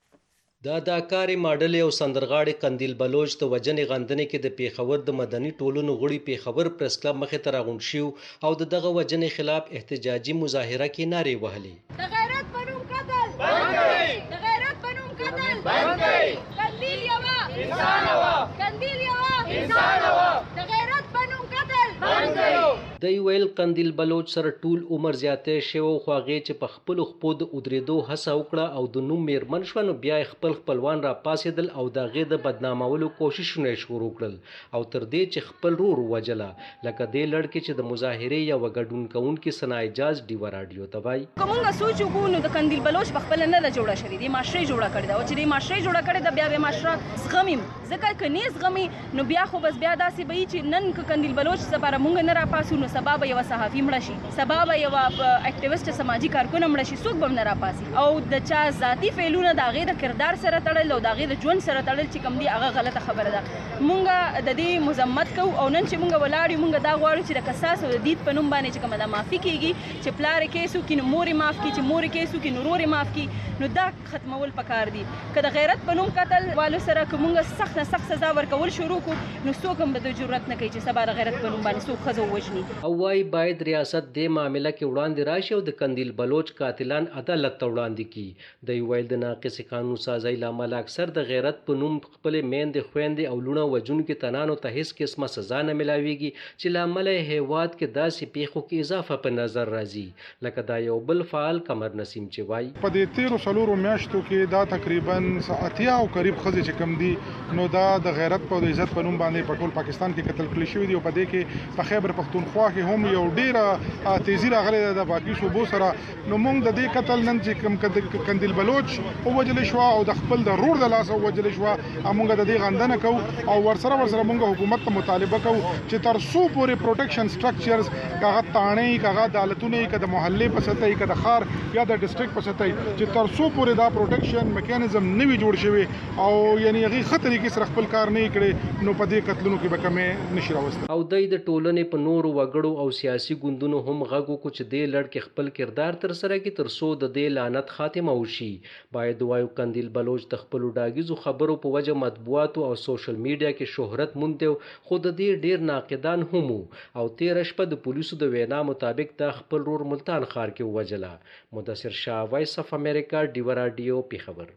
د اداکارې ماډلې او سندرغاړې قندیل بلوچ د وژنې غندنې کې د پیښور د مدني ټولنو غړي پیښور پریس کلب مخې ته راغونډ شو او دغه وژنې خلاف احتجاجي مظاهره کې نارې وهلې. د غیرت په نوم قتل بند کړئ، د غیرت په نوم قتل بند کړئ. قندیل یوه انسان وه، قندیل یوه انسان وه، د غیرت په نوم قتل بند کړئ. دی ویل قندیل بلوچ سره ټول عمر زیاتې شوی خو هغې چې په خپلو خپو د ودرېدو هڅه وکړه او د نوم میرمن شوه نو بیا یې خپلوان را پاسېدل او د هغې د بدنامولو کوششونه یې شروع کړل او تر دې چې خپل ورور ووژله. لکه دې لړکې چې د مظاهرې یوه ګډون کوونکي ثنا اعجاز ډیوه راډیو ته وایي که مونږ سوچ وکړو نو د قندیل بلوچ په خپله نه ده جوړه شوې، دې معاشرې جوړه کړې ده او چې دې معاشرې جوړه کړې ده بیا به معاشره زغمي، ځکه که نه زغمي نو بیا خو بس بیا داسې به وي چې نن که قندیل بلوچ سپاره مونږ نه راپاسو نو سبا به یوه صحافي مړه شي، سبا به یوه اکټیویسټ سماجي کارکونه مړه شي، څوک به هم نه راپاسي. او د چا ذاتي فعلونه د هغې د کردار سره تړل او د هغې د ژوند سره تړل چې کوم دي هغه غلطه خبره ده. مونږ د دې مذمت کوو او نن چې مونږ ولاړ یو مونږ دا غواړو چې د قصاص او د دید په نوم باندې چې کومه ده معافي کېږي، چې پلار یې کیس وکړي نو مور یې معاف کړي، چې مور یې کیس وکړي نو ورور یې معاف کړي، نو دا ختمول پکار دي. که د غیرت په نوم قتل والو سره که مونږ سخت نه سخت سزا ورکول شروع کړو نو څوک هم به د جرأت نه کوي چې سبا د غیرت په نوم باندې څوک ښځه ووژني. او وایي باید ریاست دې معامله کې وړاندې راشي او د قندیل بلوچ قاتلان عدالت ته وړاندې کړي. دی ویل د ناقصې قانون سازۍ له امله اکثر د غیرت په نوم خپلې میندې خویندې او لوڼه وژونکي تنانو ته هیڅ قسمه سزا نه میلاویږي چې له امله یې هیواد کې داسې پیښو کې اضافه په نظر راځي. لکه دا یو بل فعال قمر نسیم چې وایي په دې 13 میاشتو کې دا تقریبا 80 او قریب ښځې چې کم دي نو دا د غیرت په عزت په نوم باندې په ټول پاکستان کې قتل کړي شوي دي او په دې کې په خیبر پختونخوا کې هم یو ډیره تیزی راغلی ده د باقي صوبو سره. نو موږ د دې قتل نن چې کوم قندیل بلوچ ووژل شو او د خپل د رور د لاسه ووژل شو موږ د دې غندنه کوو او ورسره موږ حکومت ته مطالبه کوو چې تر څو پورې پروټیکشن سټرکچرز کاغه تانې کاغه عدالتونه کې د محلې په سطح کې د خار یا د ډسټریکټ په سطح چې تر څو پورې دا پروټیکشن میکانیزم نوي جوړ شوی او یعنی هغه خطرې کې سره خپل کار نه کړي نو په دې قتلونو کې به کمې نشي راوستل. او د ټولنې په نورو وګړو او سیاسي ګوندونو هم غږ وکړو چې دې لړکې خپل کردار تر سره کړي تر څو د دې لعنت خاتمه وشي. باید وایو قندیل بلوچ د خپلو ډاګیزو خبرو په وجه مطبوعاتو او سوشل میډیا کې شهرت موندی خو د دې ډیر ناقدان هم او تیره شپه د پولیسو د وینا مطابق د خپل رور ملتان ښار کې ووژله. مدثر شاه، وایس اف امریکا، ډیوه راډیو، پیښور.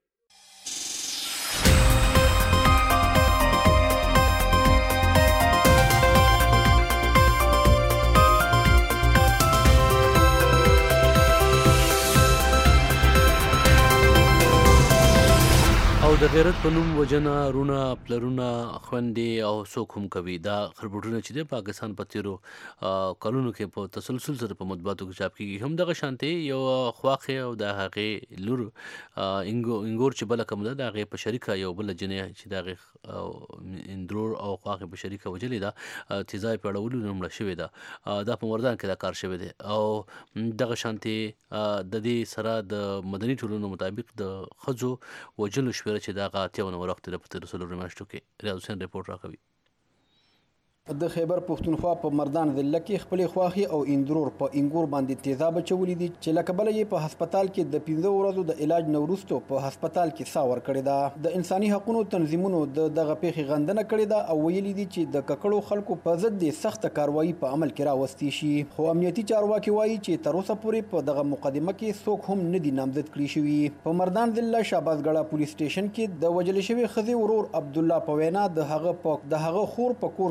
او د غیرت په نوم وجنه رونه پلرونه خوندې او څوک هم کوي. دا خربوټونه چې د پاکستان په تیرو کلونو کې په تسلسل سره په مطبوعاتو کې چاپ کیږي هم دغه شانتي یو خواخې او د هغې لور انګور چې بله کوم ده د هغې په شریکه یو بله جنې چې د هغې اندرور او خواخې په شریکه وجلې ده تیزای په اړولو نه مړه شوې ده. دا په مردان کې دا کار شوی دی او دغه شانتي د دې سره د مدني ټولنو مطابق د ښځو وجلو شمېره چې د هغه اتیا ونه وخت په تېرو څلورو میاشتو کې. ریاض حسین رپورټ راکوي. د خیبر پښتونخوا په مردان ضلع کې خپلې خواخې او اندرور په انګور باندې تیزاب اچولي دي چې له کبله یې په هسپتال کې د 15 ورځو د علاج نه وروسته په هسپتال کې ساه ورکړې ده. د انساني حقوقو تنظیمونو دغه پیښې غندنه کړې ده او ویلي دي چې د ککړو خلکو په ضد د سخته کاروایي په عمل کې راوستي شي. خو امنیتي چارواکي وایي چې تر اوسه پورې په دغه مقدمه کې څوک هم نه دي نامزد کړي شوي. په مردان ضلع شهبازګړه پولیس سټیشن کې د وژل شوي ښځې ورور عبدالله په وینا د هغه خور په کور کې موجود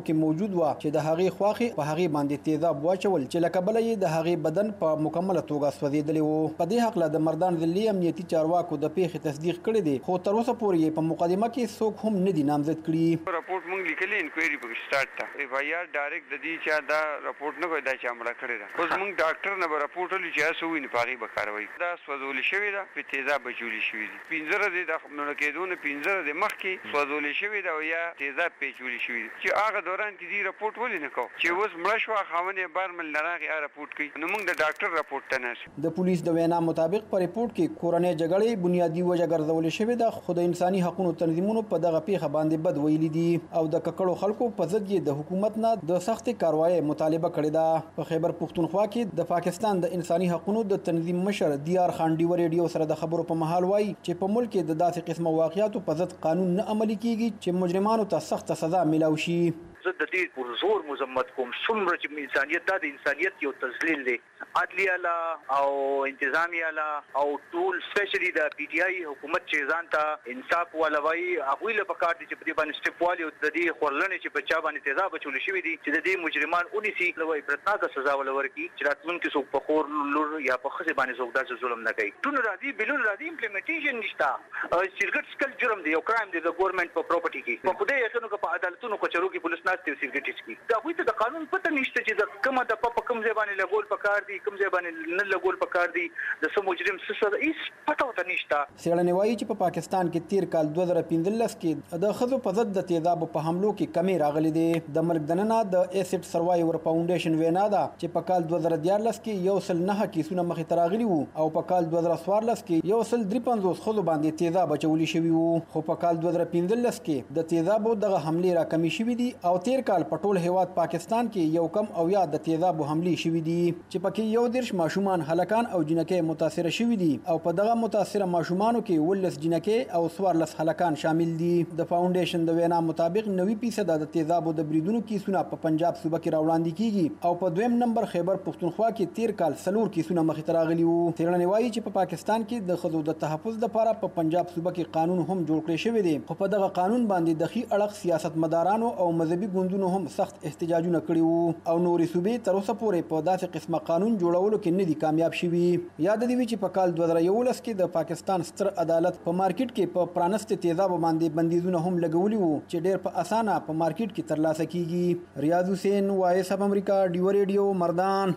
موجود و چې د هغې خواخې په هغې باندې تیزاب واچول چې له کبله یې د هغې بدن په مکمله توګه سوځېدلی و. په دې هکله د مردان ضلعي امنیتي چارواکو د پیښې تصدیق کړی دی، خو تر اوسه پورې یې په مقدمه کې څوک هم نه دي نامزد کړي. رپورټ موږ لیکلی انکوایري پکې سٹارټ ته اف آی آر ډایرکټ د دې چې دا رپورټ نه کوي دا چې امر کړی دا اوس موږ ډاکټر نه رپورټ لې چې اسو ویني پاغي به کاروي دا سوځول شوی دا په تیزاب بچول شوی دي 15 د مملکتونو 15 د مخ کې سوځول شوی دا یا تیزاب پیچول شوی چې هغه دوران کې دې رپورټ ولې نه کو چې اوس مړ شو خاونه بارمل لراغي رپورټ کوي نو موږ د ډاکټر رپورټ ته نه. د پولیس د وینا مطابق په رپورټ کې کورنۍ جګړې بنیادی وجه ګرځول شوی دا خو د انساني حقوقو تنظیمونو په دغه پیښه باندې بد ویلي دي او د ککړو خلکو په ضد یې د حکومت نه د سخت کاروایی مطالبه کړې ده. په خیبر پختونخوا کې د پاکستان د انساني حقوقو د تنظیم مشر دیار خان ډیو ریډیو سره د خبرو په محل وایي چې په ملک کې د داسې قسمه واقعیاتو په ضد قانون نه عملي کیږي چې مجرمانو ته سخت سزا ملاوي شي. زه د دې پر زور مذمت کوم څومره چې انسانیت د انسانیت یو تذلیل دی عدلیه لا او انتظامیه لا او ټول سپیشلی د پی ټی آی حکومت چې ځان ته انصاف ولوي هغه له پکار دي چې په دې باندې سټیپ والی او د دې خورلنې چې بچا باندې تیزاب چول شوی دي چې د دې مجرمان اونیسي لوي پرتناکه سزا ولور کی چې راتلونکي څوک په خور لور یا په خزه باندې څوک داسې ظلم نه کوي. ټول راځي بلون راځي امپلیمنټیشن نشتا سرګټ سکل جرم دی او کرایم دی د ګورنمنت په پراپرټي کې په خوده یقینو په عدالتونو کچرو کې پولیس ناشته سرګټ کی دا وایي د قانون پته نشته چې د کومه د په کوم ځای باندې لګول پکار دي کوم ځای باندې نه لګول پکار دي د سم مجرم څه هیڅ پته وته نشته. څېړنې وایي چې په پاکستان کې تیر کال 2015 کې د ښځو په ضد د تیزابو په حملو کې کمی راغلي دي. د ملک دننه د ایسټ سروایور فاونډیشن وینا ده چې په کال 2014 کې 109 کیسونه مخې ته راغلي وو او په کال 2014 کې 153 ښځو باندې تیزاب اچولي شوي وو خو په کال 2015 کې د تیزابو دغه حملې راکمې شوي دي او تیر کال په ټول هیواد پاکستان کې یو کم او یا د تیزابو حملې شوي دي چې پکې 11 ماشومان هلکان او جنکې متاثر شوي دي او په دغه متاثره ماشومانو کې 19 جنکې او 14 هلکان شامل دي. د فاونډیشن د وینا مطابق 90% د تیزابو د بریدونو کیسونه په پنجاب صوبه کې راوړاندې کیږي او په دویم نمبر خیبر پختونخوا کې تیر کال 4 کیسونه مخې ته راغلي وو. څېړنې وایي چې په پاکستان کې د ښځو د تحفظ لپاره په پنجاب صوبه کې قانون هم جوړ کړی شوی دی خو په دغه قانون باندې د ښي اړخ سیاستمدارانو او مذهبي ګوندونو هم سخت احتجاجونه کړي وو او نورې صوبې تر اوسه پورې په داسې قسمه قانون جوړولو کې نه دي کامیاب شوي. یاد دی چې په کال 2011 کې د پاکستان ستر عدالت په مارکیټ کې په پرانست تیزابو باندې بندیزونه هم لګولي وو چې ډېر په اسانه په مارکیټ کې ترلاسه کیږي. ریاض حسین وایس اف امریکا ډیو ریډیو مردان.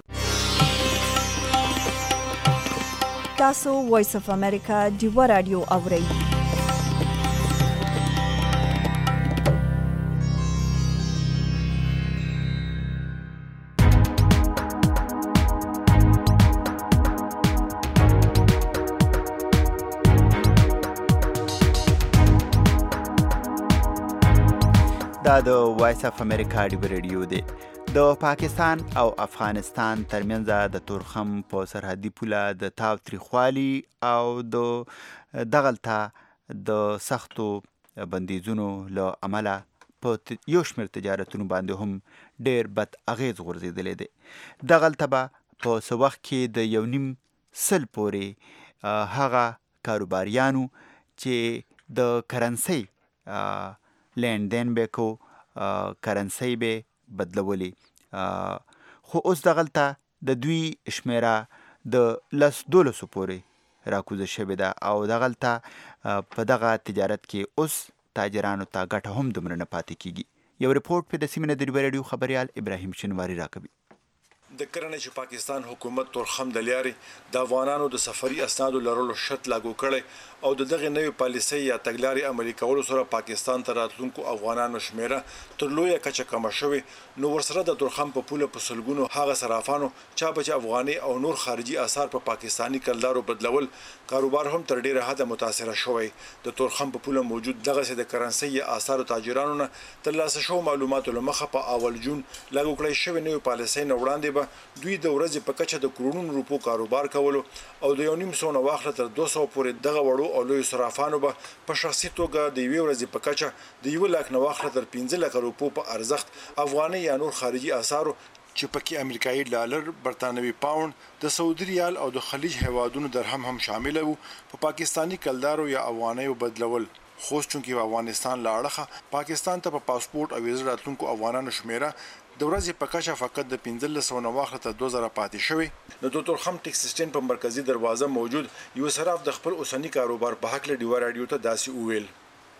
تاسو وایس اف امریکا ډیو رادیو اورئ. دا د وایس اف امریکا ډیو ریډیو دی. د پاکستان او افغانستان ترمنځ د تورخم په سرحدي پوله د تاوتریخوالي او د دغلته د سختو بندیزونو له امله په یو شمېر تجارتونو باندې هم ډېر بد اغیز غورځېدلی دی. دغلته به په څه وخت کې د 1.5 پورې هغه کاروباریانو چې د کرنسۍ لیندین به کو کرنسۍ به بدلولی خو اوس دغلته د دوی شمیره د 10-12 پورې راکوزه شوې ده او دغلته په دغه تجارت کې اوس تاجرانو ته ګټه هم دومره نه پاتې کیږي. یو ریپورت په د سیمې نه د ډیو ریډیو خبريال ابراهیم شینواری راکوي. د کرنې چې پاکستان حکومت تورخم د لیارې د افغانانو د سفري اسنادو لرلو شرط لاګو کړي او د دغه نوې پالیسۍ یا تګلارې عملي کولو سره پاکستان ته راتلونکو افغانانو شمیره تر لویه کچه کمه شوې نو ورسره د تورخم په پوله په سلګونو هغه صرافانو چا به افغاني او نور خارجي اثار په پاکستانی کلدارو بدلول کاروبار هم تر ډیره حد متاثر شوی. د تورخم په پوله موجود دغه د کرنسۍ یا اثارو تاجرانو نه ترلاسه شو معلوماتو لمخه په اول جون لاګو کړی شوی نوې پالیسۍ نه وړاندې دوی د ورځې په کچه د کروڑونو روپو کاروبار کولو او د 1.5 واخله تر 200 پورې دغه وړو او لوی صرافانو به په شخصي توګه د یوې ورځې په کچه د 1 لک نه واخله تر 15 لک روپو په ارزښت افغاني یا نور خارجي اثارو چې پکې امریکایي ډالر، برتانوي پاوند، د سعودي ریال او د خلیج هیوادونو درهم هم شامل وو په پاکستانی کلدارو یا افغانیو بدلول. خو چونکی افغانستان لا اړخه پاکستان ته په پاسپورت او ویزه راتلونکو افغانانو شمیره د ورځې په کچه فقط د 1500 واخله ته 2000 پاتې شوی. د دوتر خم ټیکس سټین په مرکزی دروازه موجود یو صراف د خپل اوسنی کاروبار په حق له ډیوا رادیو ته داسې وویل.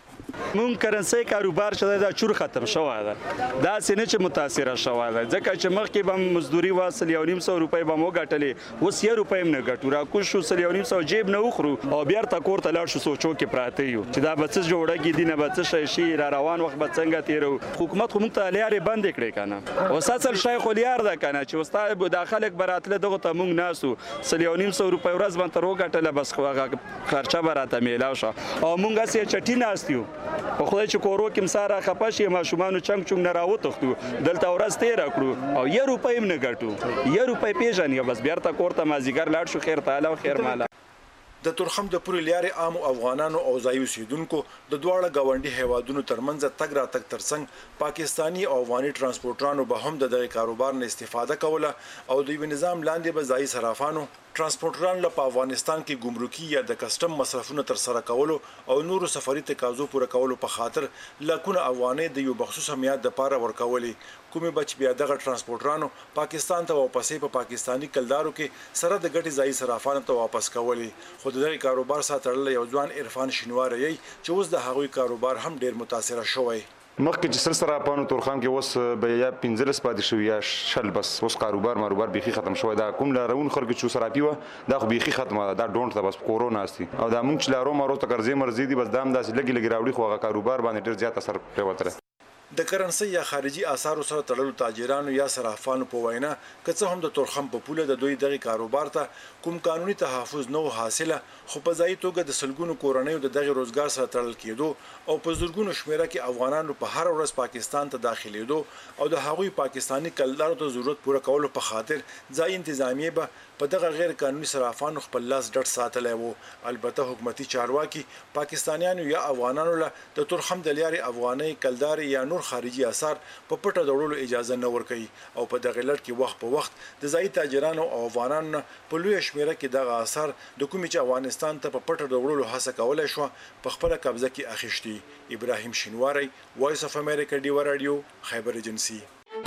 مون کرنسي کاروبار شته دا چور ختم شوی ده دا سینه چې متاثر شوی ده ځکه چې مخکې به مزدوري واسل 1.5 روپۍ به مو ګټلې اوس 1 روپۍ هم نه ګټو را کو شو 1.5 جیب نه وخرو او بیا ته کور ته لاړ شو سوچو کې پراته یو چې دا بس جوړه کې دینه بس شي را روان وخت به څنګه تیرو حکومت خو موږ ته لارې بند کړې کنه او اصل شیخ الیار ده کنه چې استاد داخلك براتله دغه ته موږ ناسو 1.5 روپۍ ورځ باندې تر وګټله بس خرچه براته میلاو شو او موږ سه چټی ناستیو په خدای چې کورو کې مساره خپاشي ماشومان چنګ نه راوتختو دلته ورځ تیر کړو او 1 روپۍ هم نه ګټو 1 روپۍ پیژنې بس بیرته کوړه مازیګر لاړ شو خیر تعالی او خیر مالا. د تورخم د پوري لارې عام افغانانو او ځایي اوسیدونکو د دواړه گاونډي هیوادونو ترمنځ تګ راتګ ترڅنګ پاکستانی او افغاني ترانسپورټرانو به هم د دغه کاروبار نه استفاده کوله او د یو نظام لاندې به ځایي صرافانو ترانسپورټران له افغانستان کې ګمرکي یا د کسٹم مصرفونه تر سره کولو او نورو سفري تقاضو پوره کولو په خاطر لکونه افغاني د یو مخصوص میاد د پاره ورکولې کومې بچ بیا دغه ترانسپورټرانو پاکستان ته واپسې په پاکستانی کلدارو کې سره د ګټي ځای صرافانو ته واپس کولې خو دغه کاروبار ساتل یو ځوان عرفان شینواری چې اوس د هغوی کاروبار هم ډیر متاثر شوی. مخکې چې سر سره پانو تورخم کې اوس به یا 15 پاتې شو یا شل بس اوس کاروبار بيخي ختم شوی دا کوم لارون خلک چې سراپی و دا خو بيخي ختمه دا ډونټ ته بس کورونا استي او دا مونږ چې لارو مارو ته ګرځي مرزي دي بس دام داسې لګي راوړي خو هغه کاروبار باندې ډیر زیات اثر پریوتره. د کرنسي یا خارجي آثارو سره تړلو تاجرانو یا صرافانو په وینا کڅه هم د تورخم په پوله د دوی دغه کاروبار ته کوم قانوني تحفظ نه حاصله خو په ځای توګه د سلګونو کورنیو د دغه روزګار سره تړل کېدو او په زورګونو شمیره کې افغانانو په هر ورځ پاکستان ته داخليدو او د هغوی پاکستانی کلدارو ته ضرورت پوره کولو په خاطر ځای انتظامیه به په دغه غیر قانوني صرافانو خپل لاس ډټ ساتلی وو. البته حکومتي چارواکي پاکستانیانو یا افغانانو له د تورخم د لارې افغاني کلدار یا نور خارجي اثار په پټه ډول اجازه نه ورکوي او په دغه لړ کې وخت په وخت د ځای تاجرانو او افغانانو په لوی شمیره کې دغه اثار د کومې چې افغانستان ته په پټه ډول هڅه کولای شو په خپل قبضه کې اخیشتي. ابراهیم شینواری وایس اف امریکا ډیوا رادیو خیبر ایجنسی.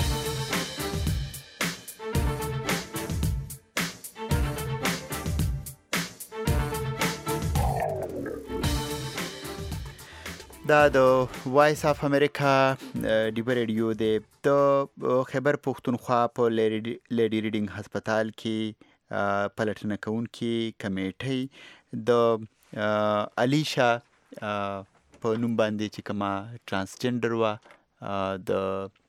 دا د وایس اف امریکا ډیوا رادیو د خیبر پښتونخوا په لیډي ریډینګ هسپتال کې پلټنه کوونکي کمیټې د الیشا په نوم باندې چې کومه ترانسجنډر و د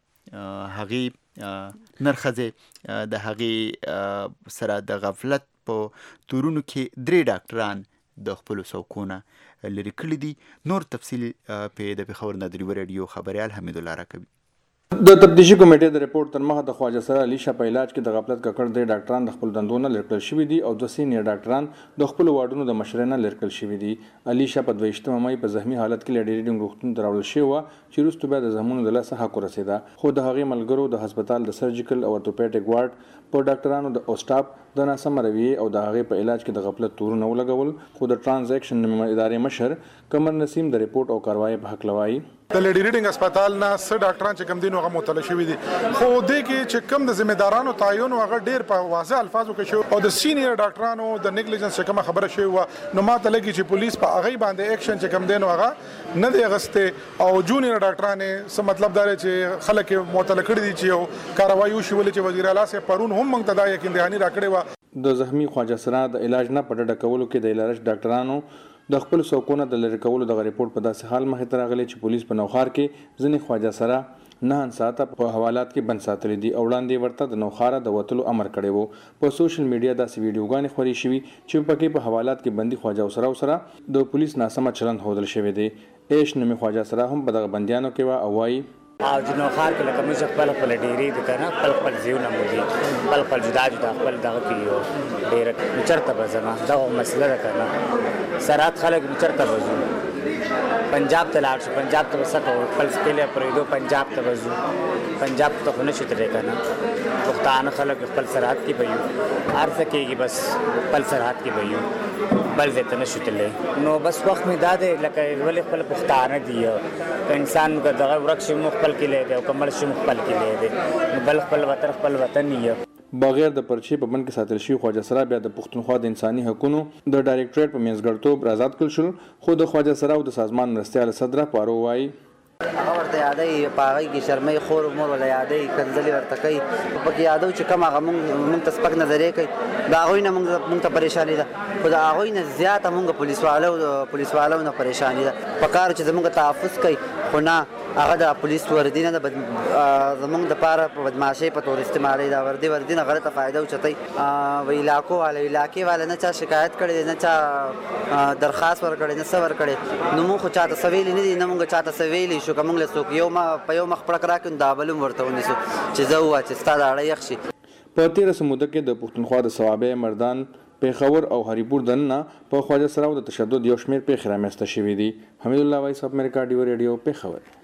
هغې نرخځې د هغې سره د غفلت په تورونو کې 3 ډاکټران د خپل څوکونه لري کړی دي. نور تفصیل په د خبر ندری رادیو خبريال حمید الله راکوي. د تفتیشي کمیټې د ریپورت تر مخه د خواجه سره علي شاه په علاج کې د غفلت ککړ د ډاکټران د خپل دندونه لړکل شوی دي او د سینیر ډاکټران د خپل واردونو د مشرانه لړکل شوی دي. علي شاه په 22 مې په زخمی حالت کې لیډي ریډینګ روغتون ته راوړل شوی و چې وروسته بیا د زخمونو د لاسه حق ورسېده خو د هغې ملګرو د هسپتال د سرجیکل او اورتوپیډیک وارډ په ډاکټرانو د اوسټاپ د ناسم رویې او د هغې په علاج کې د غفلت تورونه ولګول خو د ټرانزیکشن ادارې مشر قمر نسیم د ریپورت او کاروایی په حق لوایي. د لیډي ریډینګ هسپتال نه څه ډاکټران چې کم دي نو هغه مطلع شوي دي خو دې کې چې کم د ذمہدارانو تعین هغه ډیر په واضح الفاظو کې شو او د سینیر ډاکټرانو د نیګلیجنس چې کومه خبره شوی و نو ماته لګي چې پولیس په هغه باندې اکشن چې کم دین هغه نه دی غسته او جونیئر ډاکټرانو څه مطلب دا چې خلک مطلع کړي دي چې کاروایی وشي ولې چې وزیر اعلی سه پرون هم موږ ته دا یقین دهانی راکړی و. د زخمی خواجه سره د علاج نه پټه کولو کې د علاج ډاکټرانو د خپل څوکونه د لری کولو د ریپورت په داسې حال مخې ته راغلی چې پولیس په نوخار کې ځینې خواجه سره 9 ساعته په حوالات کې بند ساتلي دي او وړاندې ورته د نوخاره د وتلو امر کړی وو. په سوشل میډیا داسې ویډیوګانې خوري شوي چې پکې په حوالات کې بندي خواجه سره د پولیس ناسمه چلند هودل شوی دی. ایش نومي خواجه سره هم په دغه بندیانو کې و او وايي او د نوخار کې لکه موږ خپل ډیری د کنه خپل زیونه مو دي خپل جدا خپل دغه کې یو ډیر چرته به زما دا مسله ده کنه سرات خلک چرته به پنجاب ته لاړ شو پنجاب ته وسه کو خپل سکیل پرېدو پنجاب ته وځو پنجاب ته خو نشو تللی که نه پښتانه خلک خپل سرحد کې به یو هر څه کېږي بس خپل سرحد کې به یو بل ځای ته نشو تللی نو بس وخت مې دا دی لکه ولې خپل پښتانه دي که انسان که دغه ورک شي مو خپل کلی دی او که مړ شي مو خپل کلی دی نو بل خپل وطن یې بغیر د پرچې په بند کې ساتل شوي خواجه سرا بیا د پښتونخوا د انساني حقوقو د ډایرکټریټ په منځګړیتوب آزاد کړل شول خو د خواجه سرا او د سازمان مرستیال صدره پارو وایي هغه ورته یادوي په هغې کې شرمۍ خور مور ورله یادوي کنځلې ورته کوي پکې یادو چې کوم هغه مونږ ته سپک نظریې کوي د هغوی نه مونږ ته پریشاني ده خو د هغوی نه زیاته مونږ پولیسوالو نه پریشاني ده په کار چې زمونږ تحفظ کوي خو نه هغه د پولیس وردي نه زمونږ دپاره په بدماشۍ په تور استعمالوي دا وردي نه غلطه فایده اوچتوي و علاقې والا نه چا شکایت کړی دی نه چا درخواست ورکړی نه څه ورکړی نو مونږ خو چاته څه ویلي نه دي نه مونږ چاته څه ویلی شو که مونږ له څوک په یو مخ پړک راکړو نو دا بل هم ورته ونیسو چې زه ووایه چې ستا د اړه یخ شي په تیره سموده کې د پښتونخوا د صوابع مردان پیښور او هریپور دننه په خواجه سرا او د تشدد یو شمېر پیښې رامنځته شوي دي حمید الله وایس اف امریکا ډیو ریډیو پیښور